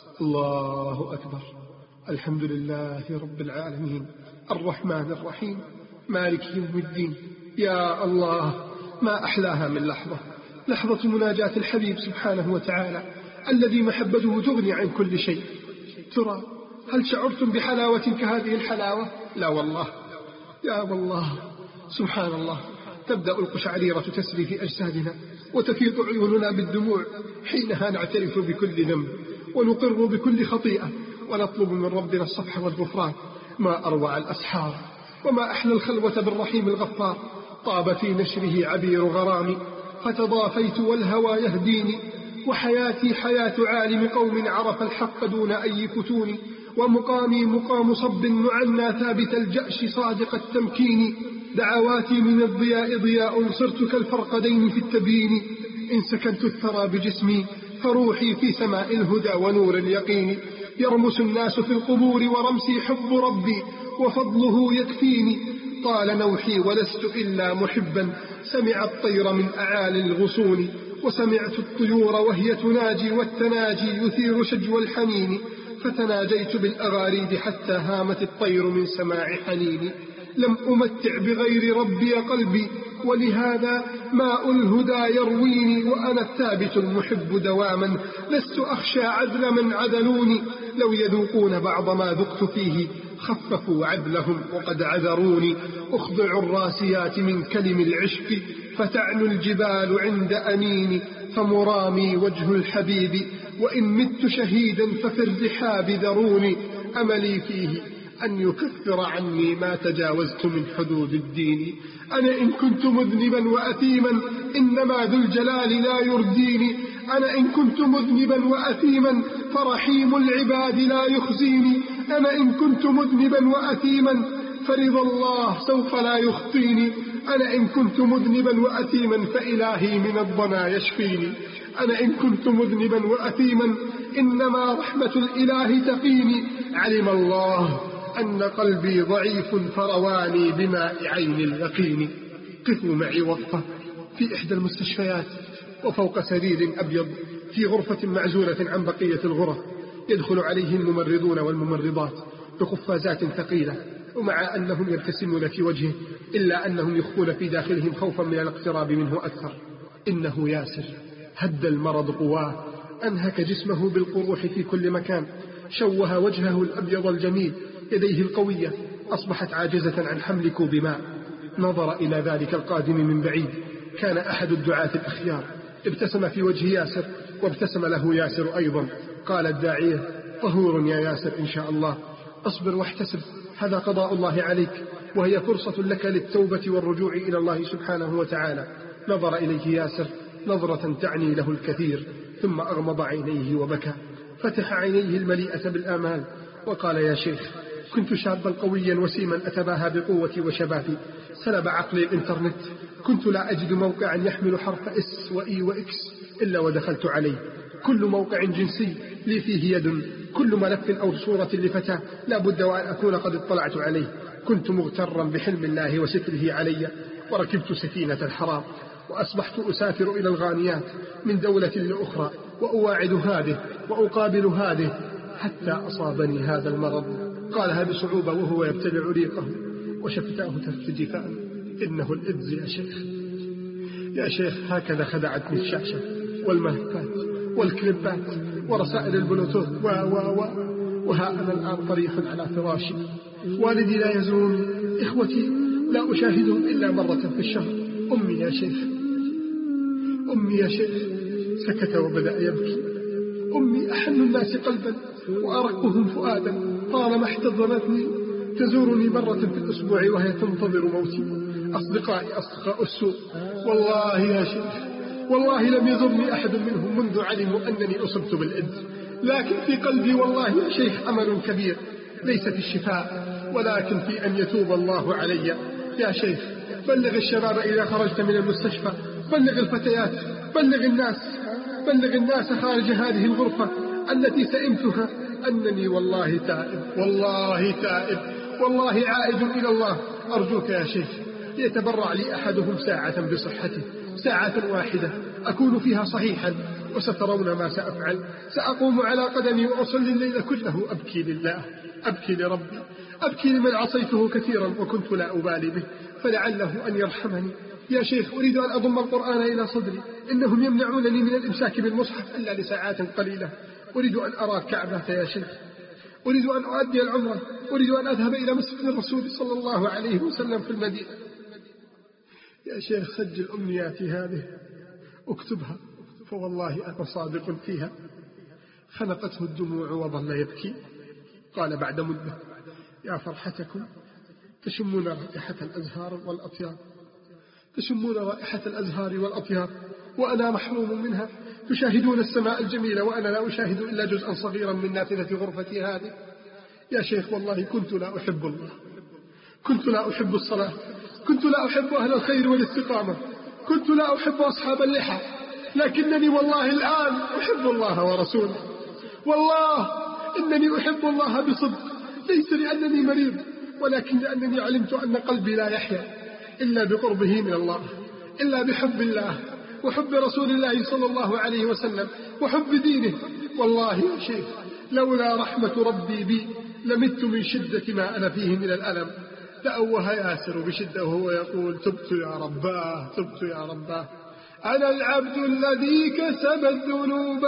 الله أكبر، الحمد لله رب العالمين، الرحمن الرحيم، مالك يوم الدين. يا الله، ما أحلاها من لحظة، لحظة مناجاة الحبيب سبحانه وتعالى الذي محبته تغني عن كل شيء. ترى هل شعرتم بحلاوة كهذه الحلاوة؟ لا والله. يا والله، سبحان الله، تبدأ القشعريرة تسري في أجسادنا وتفيض عيوننا بالدموع، حينها نعترف بكل ذنب ونقر بكل خطيئة ونطلب من ربنا الصفح والغفران. ما أروع الأسحار وما أحلى الخلوة بالرحيم الغفار. طاب في نشره عبير غرامي فتضافيت والهوى يهديني، وحياتي حياة عالم قوم عرف الحق دون أي فتون، ومقامي مقام صب معنى ثابت الجأش صادق التمكين. دعواتي من الضياء ضياء صرت كالفرقدين في التبيين، إن سكنت الثرى بجسمي فروحي في سماء الهدى ونور اليقين. يرمس الناس في القبور ورمسي حب ربي وفضله يكفيني. طال نوحي ولست إلا محبا، سمع الطير من أعالي الغصون، وسمعت الطيور وهي تناجي والتناجي يثير شجو الحنين. فتناجيت بالأغاريد حتى هامت الطير من سماع حنيني. لم أمتع بغير ربي قلبي، ولهذا ماء الهدى يرويني. وأنا الثابت المحب دواما، لست أخشى عدل من عدلوني. لو يذوقون بعض ما ذقت فيه خففوا عدلهم وقد عذروني. أخضع الراسيات من كلم العشق فتعنو الجبال عند أنيني. فمرامي وجه الحبيب وإن مت شهيدا ففي الرحاب ذروني. أملي فيه أن يكفر عني ما تجاوزت من حدود الدين. أنا إن كنت مذنبا وأثيما إنما ذو الجلال لا يرديني. أنا إن كنت مذنبا وأثيما فرحيم العباد لا يخزيني. أنا إن كنت مذنبا وأثيما فرضا الله سوف لا يخطيني. أنا إن كنت مذنبا وأثيما فإلهي من الضنا يشفيني. أنا إن كنت مذنبا وأثيما إنما رحمة الإله تقيني. علم الله أن قلبي ضعيف فرواني بماء عين اليقين. قفوا معي وقفة في إحدى المستشفيات وفوق سرير أبيض في غرفة معزولة عن بقية الغرف. يدخل عليه الممرضون والممرضات بقفازات ثقيلة، ومع أنهم يبتسمون في وجهه إلا أنهم يخفون في داخلهم خوفا من الاقتراب منه أكثر. إنه ياسر، هد المرض قواه، أنهك جسمه بالقروح في كل مكان، شوه وجهه الأبيض الجميل، يديه القوية أصبحت عاجزة عن حمل كوب ماء. نظر إلى ذلك القادم من بعيد، كان أحد الدعاة الأخيار، ابتسم في وجه ياسر وابتسم له ياسر أيضا. قال الداعية: طهور يا ياسر إن شاء الله، اصبر واحتسب، هذا قضاء الله عليك، وهي فرصة لك للتوبة والرجوع إلى الله سبحانه وتعالى. نظر إليه ياسر نظرة تعني له الكثير، ثم أغمض عينيه وبكى، فتح عينيه المليئة بالآمال وقال: يا شيخ، كنت شابا قويا وسيما أتباهى بقوتي وشبابي، سلب عقلي الإنترنت، كنت لا أجد موقعا يحمل حرف اس وإي وإكس إلا ودخلت عليه، كل موقع جنسي لي فيه يد، كل ملف أو صورة لفتاة لا بد وأن أكون قد اطلعت عليه. كنت مغترا بحلم الله وستره علي، وركبت سفينة الحرام، وأصبحت أسافر إلى الغانيات من دولة لأخرى، وأواعد هذه وأقابل هذه، حتى أصابني هذا المرض. قالها بصعوبة وهو يبتلع ريقه وشفتاه ترتجفان. إنه الإدز يا شيخ، يا شيخ هكذا خدعتني الشاشة والملفات والكليبات ورسائل البلوتوث و و و وها أنا الآن طريح على فراشي، والدي لا يزورني، إخوتي لا أشاهدهم إلا مرة في الشهر. أمي يا شيخ، أمي يا شيخ. سكت وبدأ يبكي. أمي أحن الناس قلبا وأرقهم فؤادا، طالما احتضنتني تزورني مرة في الأسبوع وهي تنتظر موتي. أصدقائي أصدقاء السوء، والله يا شيخ والله لم يزرني أحد منهم منذ علموا أنني أصبت بالإدز، لكن في قلبي والله يا شيخ أمل كبير، ليس في الشفاء ولكن في أن يتوب الله علي. يا شيخ بلغ الشباب إذا خرجت من المستشفى، بلغ الفتيات، بلغ الناس، بلغ الناس خارج هذه الغرفة التي سئمتها أنني والله تائب، والله تائب، والله عائد إلى الله. أرجوك يا شيخ يتبرع لي أحدهم ساعة بصحتي، ساعة واحدة أكون فيها صحيحا، وسترون ما سأفعل. سأقوم على قدمي وأصلي الليل كله أبكي لله، أبكي لربي، أبكي لمن عصيته كثيرا وكنت لا أبالي به، فلعله أن يرحمني. يا شيخ أريد أن أضم القرآن إلى صدري، إنهم يمنعونني من الإمساك بالمصحف إلا لساعات قليلة. أريد أن أرى الكعبة يا شيخ، أريد أن أؤدي العمرة، أريد أن أذهب إلى مسجد الرسول صلى الله عليه وسلم في المدينة. يا شيخ سجل أمنياتي هذه، اكتبها، فوالله أنا صادق فيها. خنقته الدموع وظل يبكي. قال بعد مدة: يا فرحتكم، تشمون رائحة الأزهار والأطيار، تشمون رائحة الأزهار والأطيار وأنا محروم منها. تشاهدون السماء الجميلة وأنا لا أشاهد إلا جزءا صغيرا من نافذة غرفتي هذه. يا شيخ والله كنت لا أحب الله، كنت لا أحب الصلاة، كنت لا أحب أهل الخير والاستقامة، كنت لا أحب أصحاب اللحى، لكنني والله الآن أحب الله ورسوله. والله إنني أحب الله بصدق، ليس لأنني مريض، ولكن لأنني علمت أن قلبي لا يحيا إلا بقربه من الله، إلا بحب الله وحب رسول الله صلى الله عليه وسلم وحب دينه. والله يا شيخ لولا رحمة ربي بي لمت من شدة ما أنا فيه من الألم. تأوه ياسر بشدة وهو يقول: تبت يا رباه، تبت يا رباه. أنا العبد الذي كسب الذنوب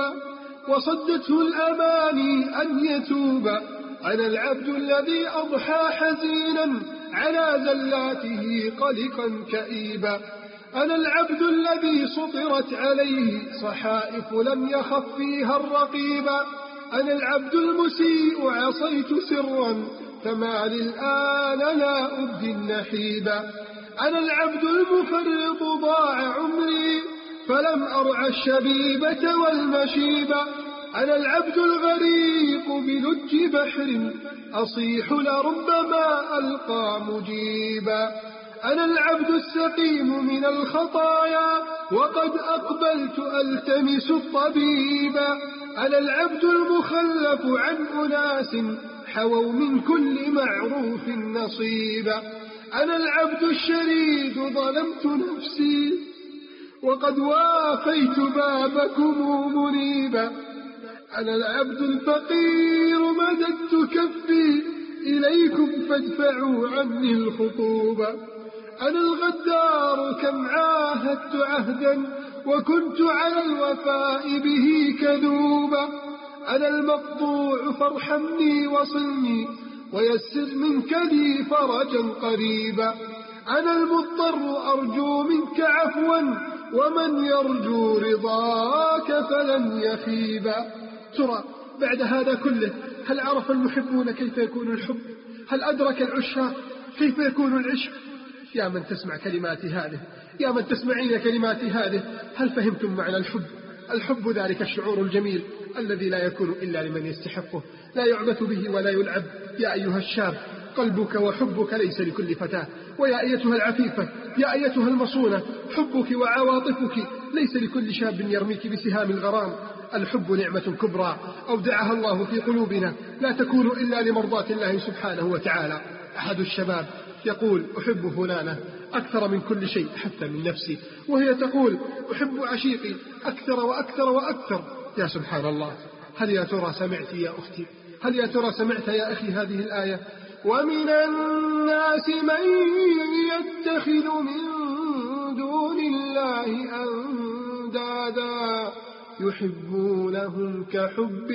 وصدته الأماني أن يتوب. أنا العبد الذي أضحى حزينا على زلاته قلقا كئيبا. أنا العبد الذي سطرت عليه صحائف لم يخف فيها الرقيبا. أنا العبد المسيء عصيت سرا فما للآن لا أبدي النحيبا. أنا العبد المفرط ضاع عمري فلم أرعى الشبيبة والمشيبة. أنا العبد الغريق بلج بحر أصيح لربما ألقى مجيبا. أنا العبد السقيم من الخطايا وقد أقبلت ألتمس الطبيبا. أنا العبد المخلف عن أناس حووا من كل معروف نصيبا. أنا العبد الشريد ظلمت نفسي وقد وافيت بابكم منيبا. أنا العبد الفقير مددت كفي إليكم فادفعوا عني الخطوبة. أنا الغدار كم عاهدت عهدا وكنت على الوفاء به كذوبا. أنا المقطوع فارحمني وصلني ويسر منك لي فرجا قريبا. أنا المضطر أرجو منك عفوا ومن يرجو رضاك فلن يخيبا. ترى بعد هذا كله هل عرف المحبون كيف يكون الحب؟ هل أدرك العشاق كيف يكون العشق؟ يا من تسمع كلماتي هذه، يا من تسمعين كلماتي هذه، هل فهمتم معنى الحب؟ الحب ذلك الشعور الجميل الذي لا يكون إلا لمن يستحقه، لا يعبث به ولا يلعب. يا أيها الشاب قلبك وحبك ليس لكل فتاة. ويا أيتها العفيفة، يا أيتها المصونة، حبك وعواطفك ليس لكل شاب يرميك بسهام الغرام. الحب نعمة كبرى أودعها الله في قلوبنا لا تكون إلا لمرضاة الله سبحانه وتعالى. أحد الشباب يقول: أحب فلانة أكثر من كل شيء حتى من نفسي، وهي تقول: أحب عشيقي أكثر وأكثر وأكثر. يا سبحان الله، هل يا ترى سمعت يا أختي هل يا ترى سمعت يا أخي هذه الآية؟ ومن الناس من يتخذ من دون الله أندادا يحبونهم كحب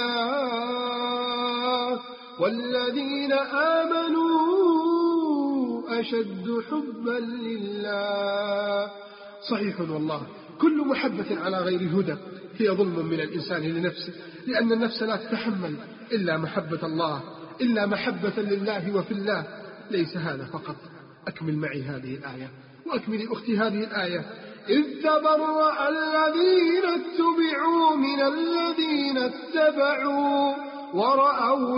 الله والذين آمنوا أشد حبا لله. صحيح والله، كل محبة على غير الهدى هي ظلم من الإنسان لنفسه، لأن النفس لا تتحمل إلا محبة الله، إلا محبة لله وفي الله. ليس هذا فقط، أكمل معي هذه الآية، وأكمل أختي هذه الآية. إذ تبرأ الذين اتبعوا من الذين اتبعوا ورأوا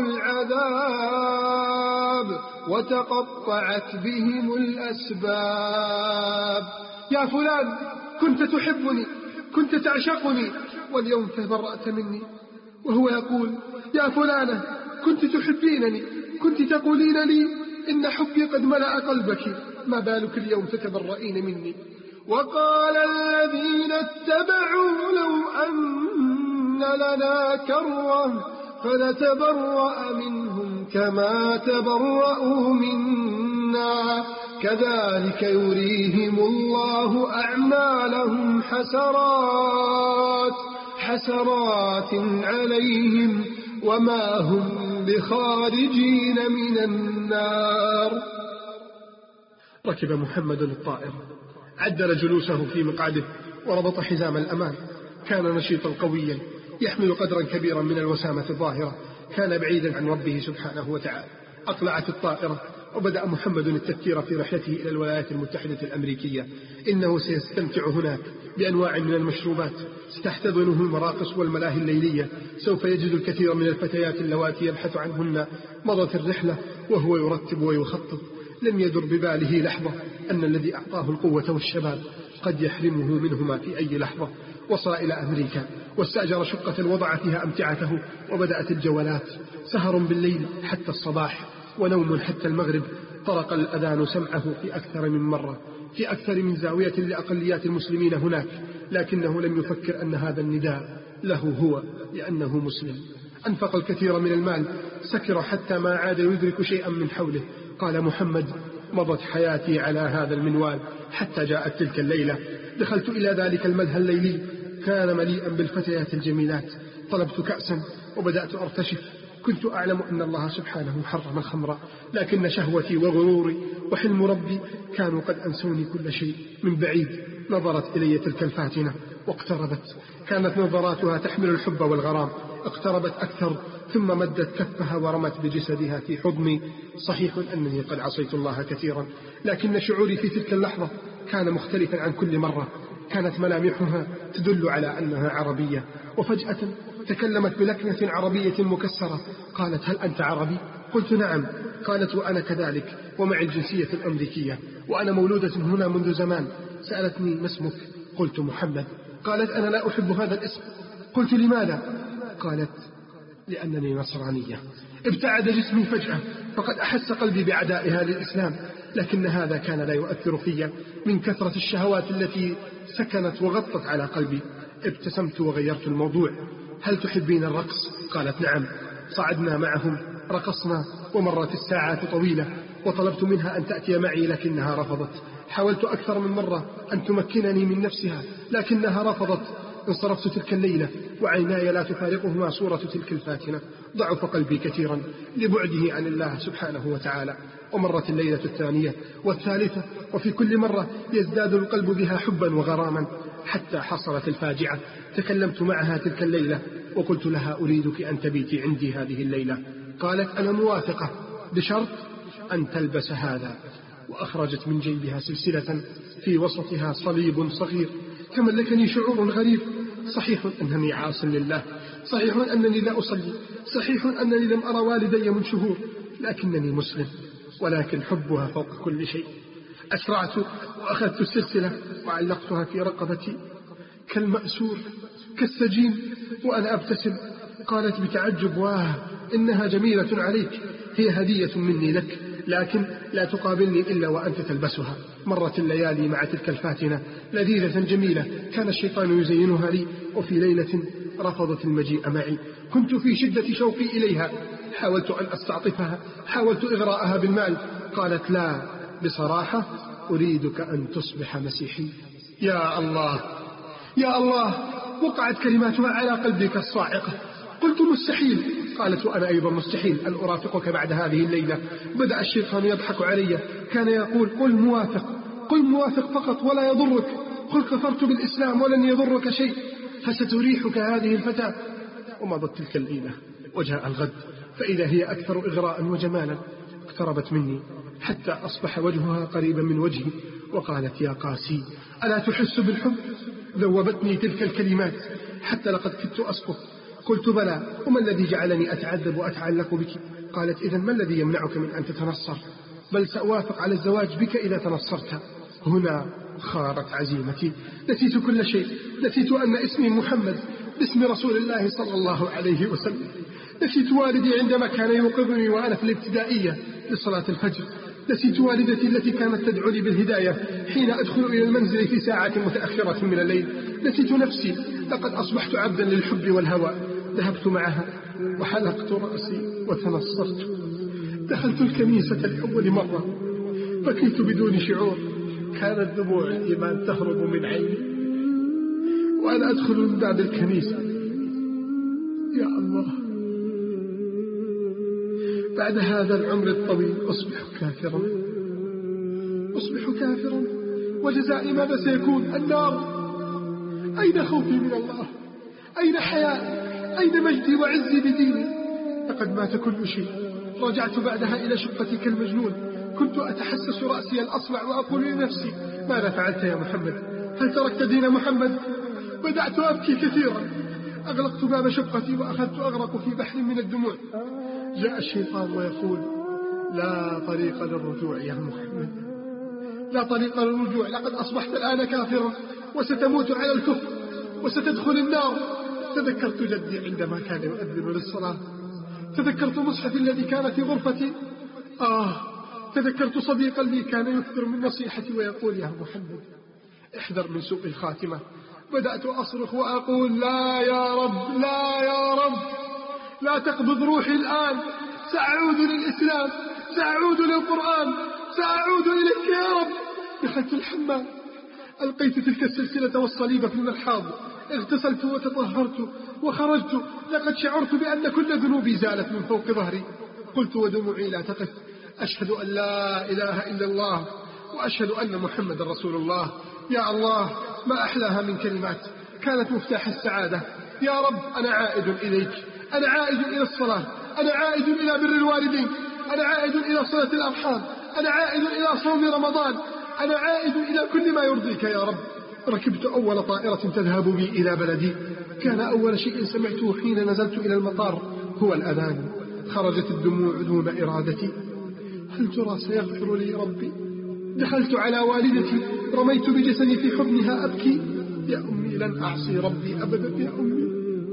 العذاب وتقطعت بهم الأسباب. يا فلان، كنت تحبني، كنت تعشقني، واليوم تبرأت مني. وهو يقول: يا فلانة، كنت تحبينني، كنت تقولين لي إن حبي قد ملأ قلبك، ما بالك اليوم تتبرئين مني. وقال الذين اتبعوا لو أن لنا كرة فنتبرأ منهم كما تبرأوا منا كذلك يريهم الله أعمالهم حسرات حسرات عليهم وما هم بخارجين من النار. ركب محمد الطائر، عدل جلوسه في مقعده وربط حزام الأمان. كان نشيطا قويا يحمل قدرا كبيرا من الوسامة الظاهرة، كان بعيدا عن ربه سبحانه وتعالى. أقلعت الطائرة وبدأ محمد التفكير في رحلته إلى الولايات المتحدة الأمريكية. إنه سيستمتع هناك بأنواع من المشروبات، ستحتضنه المراقص والملاهي الليلية، سوف يجد الكثير من الفتيات اللواتي يبحث عنهن. مضت الرحلة وهو يرتب ويخطط، لم يدر بباله لحظة أن الذي أعطاه القوة والشباب قد يحرمه منهما في أي لحظة. وصل إلى أمريكا واستأجر شقة وضع فيها أمتعته، وبدأت الجولات، سهر بالليل حتى الصباح ونوم حتى المغرب. طرق الأذان سمعه في أكثر من مرة في أكثر من زاوية لأقليات المسلمين هناك، لكنه لم يفكر أن هذا النداء له هو، لأنه مسلم. أنفق الكثير من المال، سكر حتى ما عاد يدرك شيئا من حوله. قال محمد: مضت حياتي على هذا المنوال حتى جاءت تلك الليلة. دخلت إلى ذلك الملهى الليلي، كان مليئا بالفتيات الجميلات. طلبت كأسا وبدأت أرتشف. كنت أعلم أن الله سبحانه حرم الخمر، لكن شهوتي وغروري وحلم ربي كانوا قد أنسوني كل شيء. من بعيد نظرت إلي تلك الفاتنة واقتربت، كانت نظراتها تحمل الحب والغرام. اقتربت أكثر ثم مدت كفها ورمت بجسدها في حضني. صحيح أنني قد عصيت الله كثيرا، لكن شعوري في تلك اللحظة كان مختلفا عن كل مرة. كانت ملامحها تدل على أنها عربية، وفجأة تكلمت بلكنة عربية مكسرة. قالت: هل أنت عربي؟ قلت: نعم. قالت: وأنا كذلك، ومع الجنسية الأمريكية، وأنا مولودة هنا منذ زمان. سألتني: ما اسمك؟ قلت: محمد. قالت: أنا لا أحب هذا الاسم. قلت: لماذا؟ قالت: لأنني نصرانية. ابتعد جسمي فجأة، فقد أحس قلبي بعدائها للإسلام، لكن هذا كان لا يؤثر في من كثرة الشهوات التي سكنت وغطت على قلبي. ابتسمت وغيرت الموضوع: هل تحبين الرقص؟ قالت: نعم. صعدنا معهم، رقصنا، ومرت الساعات طويلة، وطلبت منها أن تأتي معي لكنها رفضت. حاولت أكثر من مرة أن تمكنني من نفسها لكنها رفضت. انصرفت تلك الليلة وعيناي لا تفارقهما صورة تلك الفاتنة. ضعف قلبي كثيرا لبعده عن الله سبحانه وتعالى. ومرت الليلة الثانية والثالثة، وفي كل مرة يزداد القلب بها حبا وغراما، حتى حصلت الفاجعة. تكلمت معها تلك الليلة وقلت لها: أريدك أن تبيتي عندي هذه الليلة. قالت: أنا موافقة، بشرط أن تلبس هذا. وأخرجت من جيبها سلسلة في وسطها صليب صغير. تملكني شعور غريب. صحيح أنني عاص لله، صحيح أنني لا أصلي، صحيح أنني لم أرى والدي من شهور، لكنني مسلم، ولكن حبها فوق كل شيء. أسرعت وأخذت السلسلة وعلقتها في رقبتي كالمأسور كالسجين وأنا أبتسم. قالت بتعجب: واه، إنها جميلة عليك، هي هدية مني لك، لكن لا تقابلني إلا وأنت تلبسها. مرت الليالي مع تلك الفاتنة لذيذة جميلة، كان الشيطان يزينها لي. وفي ليلة رفضت المجيء معي. كنت في شدة شوقي إليها، حاولت أن أستعطفها، حاولت إغراءها بالمال. قالت لا، بصراحة أريدك أن تصبح مسيحي. يا الله يا الله، وقعت كلماتها على قلبي كالصاعقة. قلت مستحيل. قالت وأنا أيضا مستحيل أن أرافقك بعد هذه الليلة. بدأ الشيطان يضحك علي، كان يقول قل موافق، قل موافق فقط ولا يضرك، قل كفرت بالإسلام ولن يضرك شيء، فستريحك هذه الفتاة. ومضت تلك الليلة وجاء الغد، فإذا هي أكثر إغراء وجمالا. اقتربت مني حتى أصبح وجهها قريبا من وجهي، وقالت يا قاسي ألا تحس بالحب؟ ذوبتني تلك الكلمات حتى لقد كدت أسقط. قلت بلى، وما الذي جعلني أتعذب وأتعلق بك؟ قالت إذن ما الذي يمنعك من أن تتنصر؟ بل سأوافق على الزواج بك إذا تنصرت. هنا خارت عزيمتي، نسيت كل شيء، نسيت أن اسمي محمد باسم رسول الله صلى الله عليه وسلم، نسيت والدي عندما كان يوقظني وأنا في الابتدائية لصلاة الفجر، نسيت والدتي التي كانت تدعو لي بالهداية حين أدخل إلى المنزل في ساعة متأخرة من الليل، نسيت نفسي، لقد أصبحت عبدا للحب والهوى. ذهبت معها وحلقت رأسي وتنصرت، دخلت الكنيسة لأول مرة، بكيت بدون شعور، كانت دموع الإيمان تهرب من عيني وأنا أدخل من باب الكنيسة. يا الله، بعد هذا العمر الطويل أصبح كافرا، أصبح كافرا، وجزائي ماذا سيكون؟ النار. أين خوفي من الله؟ أين حياء؟ أين مجدي وعزي بديني؟ لقد مات كل شيء. رجعت بعدها إلى شقتي كالمجنون، كنت أتحسس رأسي الأصلع وأقول لنفسي ماذا فعلت يا محمد؟ هل تركت دين محمد؟ بدأت أبكي كثيرا، أغلقت باب شقتي وأخذت أغرق في بحر من الدموع. جاء الشيطان ويقول لا طريق للرجوع يا محمد، لا طريق للرجوع، لقد أصبحت الآن كافرا وستموت على الكفر وستدخل النار. تذكرت جدي عندما كان يؤذن للصلاة، تذكرت مصحفي الذي كان في غرفتي، آه تذكرت صديقا لي كان يكثر من نصيحتي ويقول يا محمد احذر من سوء الخاتمة. بدأت أصرخ وأقول لا يا رب، لا يا رب، لا تقبض روحي الآن، سأعود للإسلام، سأعود للقرآن، سأعود إليك يا رب. دخلت الحمام، ألقيت تلك السلسلة والصليب في المرحاض، اغتسلت وتطهرت وخرجت، لقد شعرت بأن كل ذنوبي زالت من فوق ظهري. قلت ودموعي لا تقف أشهد أن لا إله إلا الله وأشهد أن محمد رسول الله. يا الله، ما أحلاها من كلمات كانت مفتاح السعادة. يا رب أنا عائد إليك، أنا عائد إلى الصلاة، أنا عائد إلى بر الوالدين، أنا عائد إلى صلة الأرحام، أنا عائد إلى صوم رمضان، أنا عائد إلى كل ما يرضيك يا رب. ركبت أول طائرة تذهب بي إلى بلدي، كان أول شيء سمعته حين نزلت إلى المطار هو الأذان. خرجت الدموع دون إرادتي. هل ترى سيغفر لي ربي؟ دخلت على والدتي، رميت بجسدي في حضنها أبكي. يا أمي لن أعصي ربي أبدا يا أمي،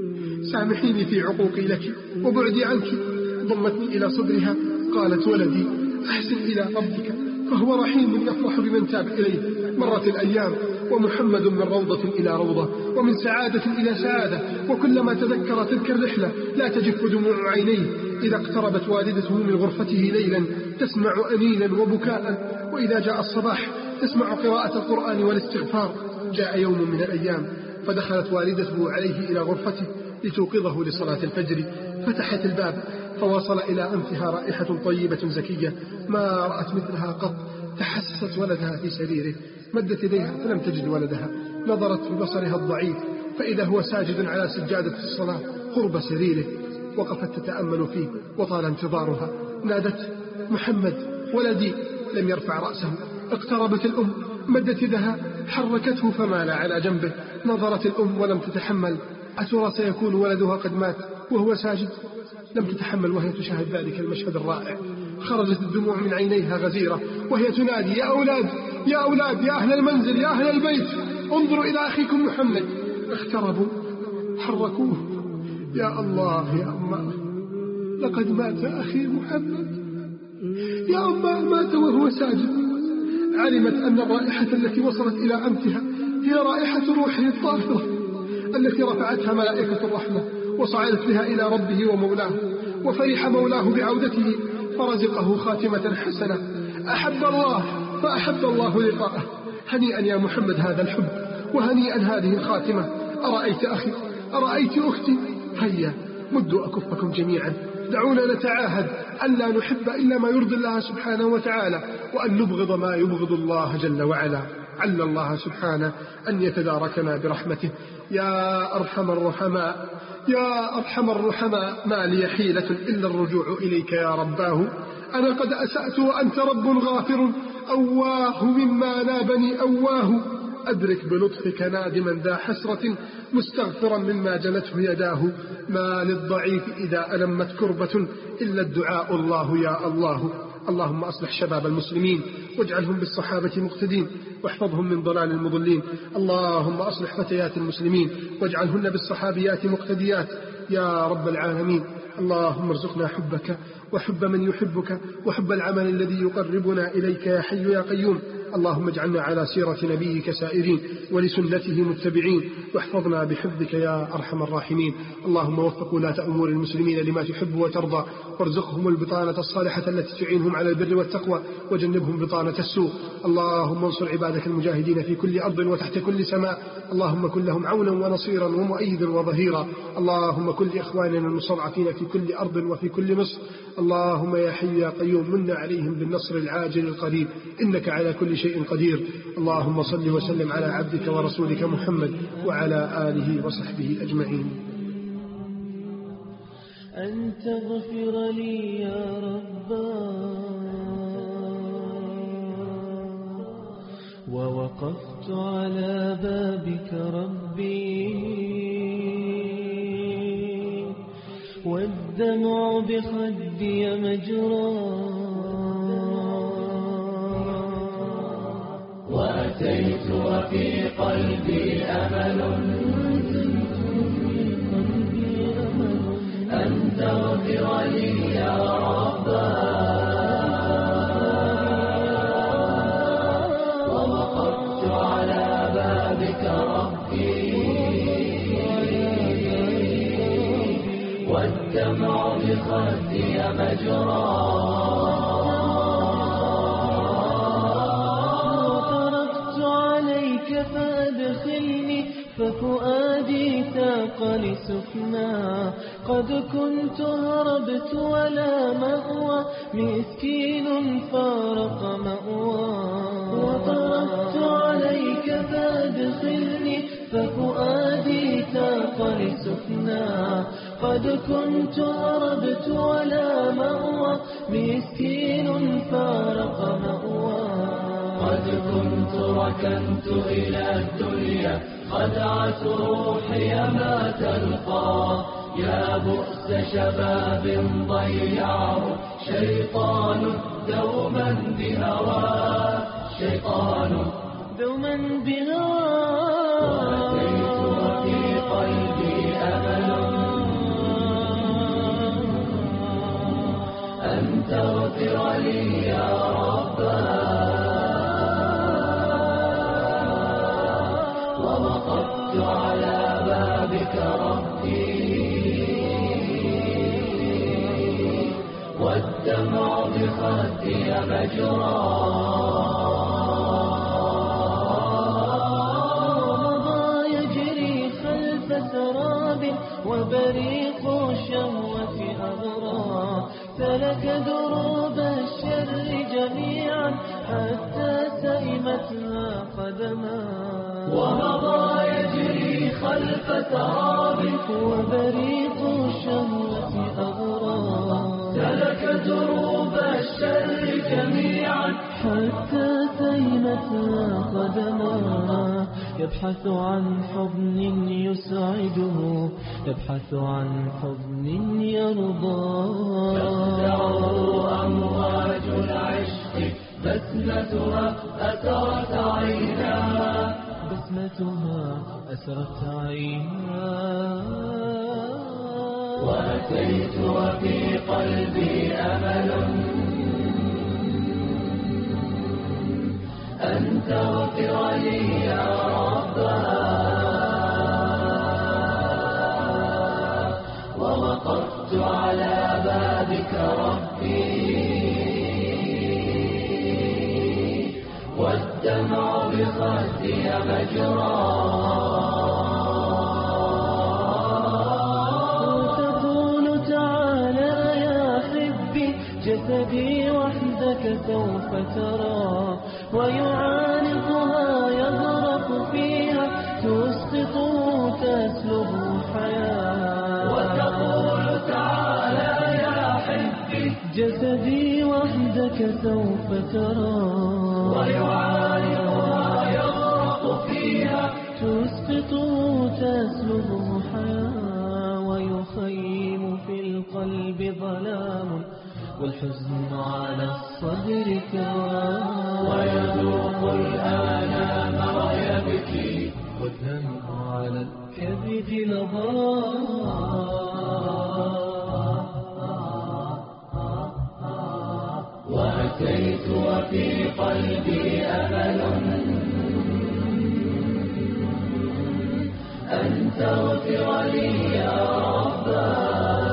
سامحيني في عقوقي لك وبعدي عنك. ضمتني إلى صدرها، قالت ولدي أحسن إلى ربك فهو رحيم يفرح بمن تاب إليه. مرت الأيام ومحمد من روضة إلى روضة ومن سعادة إلى سعادة، وكلما تذكر تلك الرحلة لا تجف دموع عينيه. إذا اقتربت والدته من غرفته ليلا تسمع أنينا وبكاء، وإذا جاء الصباح تسمع قراءة القرآن والاستغفار. جاء يوم من الأيام فدخلت والدته عليه إلى غرفته لتوقظه لصلاة الفجر، فتحت الباب فوصل إلى أنفها رائحة طيبة زكية ما رأت مثلها قط. تحسست ولدها في سريره، مدت يديها فلم تجد ولدها، نظرت ببصرها الضعيف فإذا هو ساجد على سجادة الصلاة قرب سريره. وقفت تتأمل فيه وطال انتظارها، نادت محمد ولدي، لم يرفع رأسه. اقتربت الأم، مدت يدها، حركته فمال على جنبه. نظرت الأم ولم تتحمل، أترى سيكون ولدها قد مات وهو ساجد؟ لم تتحمل وهي تشاهد ذلك المشهد الرائع. خرجت الدموع من عينيها غزيرة وهي تنادي يا أولاد يا أولاد يا أهل المنزل يا أهل البيت، انظروا إلى أخيكم محمد. اقتربوا، حركوه. يا الله يا أمه، لقد مات أخي محمد. يا أمه مات وهو ساجد. علمت أن الرائحة التي وصلت إلى أنفها هي رائحة روحه الطاهرة التي رفعتها ملائكة الرحمة وصعدت بها إلى ربه ومولاه، وفرح مولاه بعودته فرزقه خاتمة حسنة. أحب الله فأحب الله لقاءه. هنيئا يا محمد هذا الحب، وهنيئا هذه الخاتمة. أرأيت أخي، أرأيت أختي، هيا مدوا أكفكم جميعا، دعونا نتعاهد أن لا نحب إلا ما يرضي الله سبحانه وتعالى، وأن نبغض ما يبغض الله جل وعلا. عل الله سبحانه أن يتداركنا برحمته. يا أرحم الرحماء، يا أرحم الرحماء، ما لي حيلة إلا الرجوع إليك يا رباه. أنا قد أسأت وأنت رب غافر، أواه مما نابني أواه. أدرك بلطفك نادما ذا حسرة، مستغفرا مما جنته يداه. ما للضعيف إذا ألمت كربة إلا الدعاء الله يا الله. اللهم أصلح شباب المسلمين واجعلهم بالصحابة مقتدين، واحفظهم من ضلال المضلين. اللهم أصلح فتيات المسلمين واجعلهن بالصحابيات مقتديات يا رب العالمين. اللهم ارزقنا حبك وحب من يحبك وحب العمل الذي يقربنا إليك يا حي يا قيوم. اللهم اجعلنا على سيرة نبيك سائرين ولسنته متبعين، واحفظنا بحفظك يا أرحم الراحمين. اللهم وفق ولاة أمور المسلمين لما تحب وترضى، وارزقهم البطانة الصالحة التي تعينهم على البر والتقوى، وجنبهم بطانة السوء. اللهم انصر عبادك المجاهدين في كل أرض وتحت كل سماء. اللهم كن لهم عونا ونصيرا ومؤيدا وظهيرا. اللهم كن لإخواننا المستضعفين في كل أرض وفي كل مصر. اللهم يا حي يا قيوم من عليهم بالنصر العاجل القريب، إنك على كل شيء قدير. اللهم صل وسلم على عبدك ورسولك محمد وعلى آله وصحبه أجمعين.
أن تغفر لي يا ربا، ووقفت على بابك ربي، والدمع بخدي مجرى،
وأتيت وفي قلبي أمل أن تغفر لي يا ربا، ووقفت على بابك ربي، والدمع بخدي مجرى،
فأدخلني ففؤادي تاق لسكنى. قد كنت هربت ولا مأوى، مسكين فارق مأوى. وطرقت عليك فأدخلني ففؤادي تاق لسكنى. قد كنت هربت ولا مأوى، مسكين فارق مأوى.
قد كنت ركنت إلى الدنيا، خدعت روحي ما تلقى. يا بؤس شباب ضيعه شيطان دوما بهوى، شيطان
دوما بهوى.
وأتيت وفي قلبي أمل أن تغفر لي يا ربا، ووقفت على بابك ربي، والدمع بخدي مجرى.
ومضى يجري خلف سراب، وبريق الشهوة أغرى. سلك دروب الشر جميعا حتى سئمتها قدما.
ومضى يجري خلف تراب،
وبريق الشهوة أغرى.
سلك دروب الشر جميعا
حتى سيمتها قدما. يبحث عن حضن يسعده، يبحث عن حضن يرضى.
تخدعه أمواج العشق، بسمتها أثرت عينا،
بسمتها أسرت عينا.
وأتيت وفي قلبي أمل أن تغفر لي يا ربا، ووقفت على بابك ربي والدمع بخدي مجراه
وتقول تعالى يا حبي جسدي وحدك سوف ترى ويعانقها يغرق فيها تسقط تسلب حياة
وتقول تعالى يا حبي
جسدي وحدك سوف ترى
ويعانقها يغرق فيها
تسقط تسلب حياة ويخيم في القلب ظلام والحزن على الصدر كواه
ويذوق الآلام ويبكي
والدمع على الكبد لظى
وأتيت وفي قلبي أمل أن تغفر لي يا ربا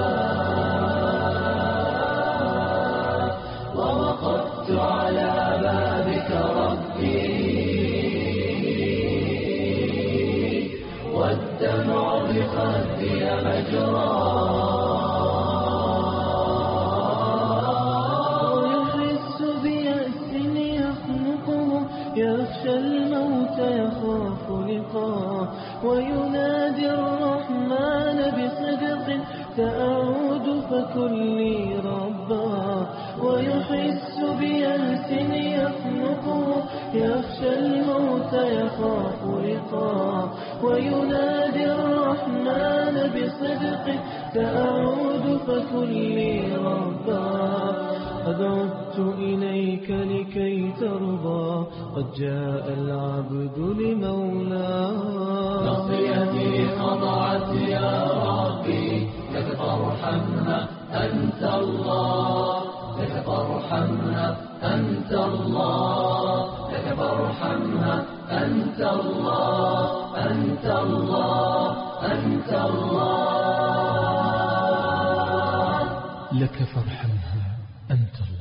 ووقفت على بابك ربي والدمع بخدي مجراه
يخشى الموت يخاف لقاه وينادي الرحمن بصدق سأعود فكلي ربا ويحس بيأس يخنقه يخشى الموت يخاف لقاه وينادي الرحمن بصدق سأعود فكلي ربا قد عدت إليك لكي ترضى قد جاء العبد لمولاه
نصيتي خضعت يا ربي لك فارحمها أنت الله لك فارحمها أنت الله لك فارحمها أنت الله أنت الله أنت الله
لك فارحمها أنت الله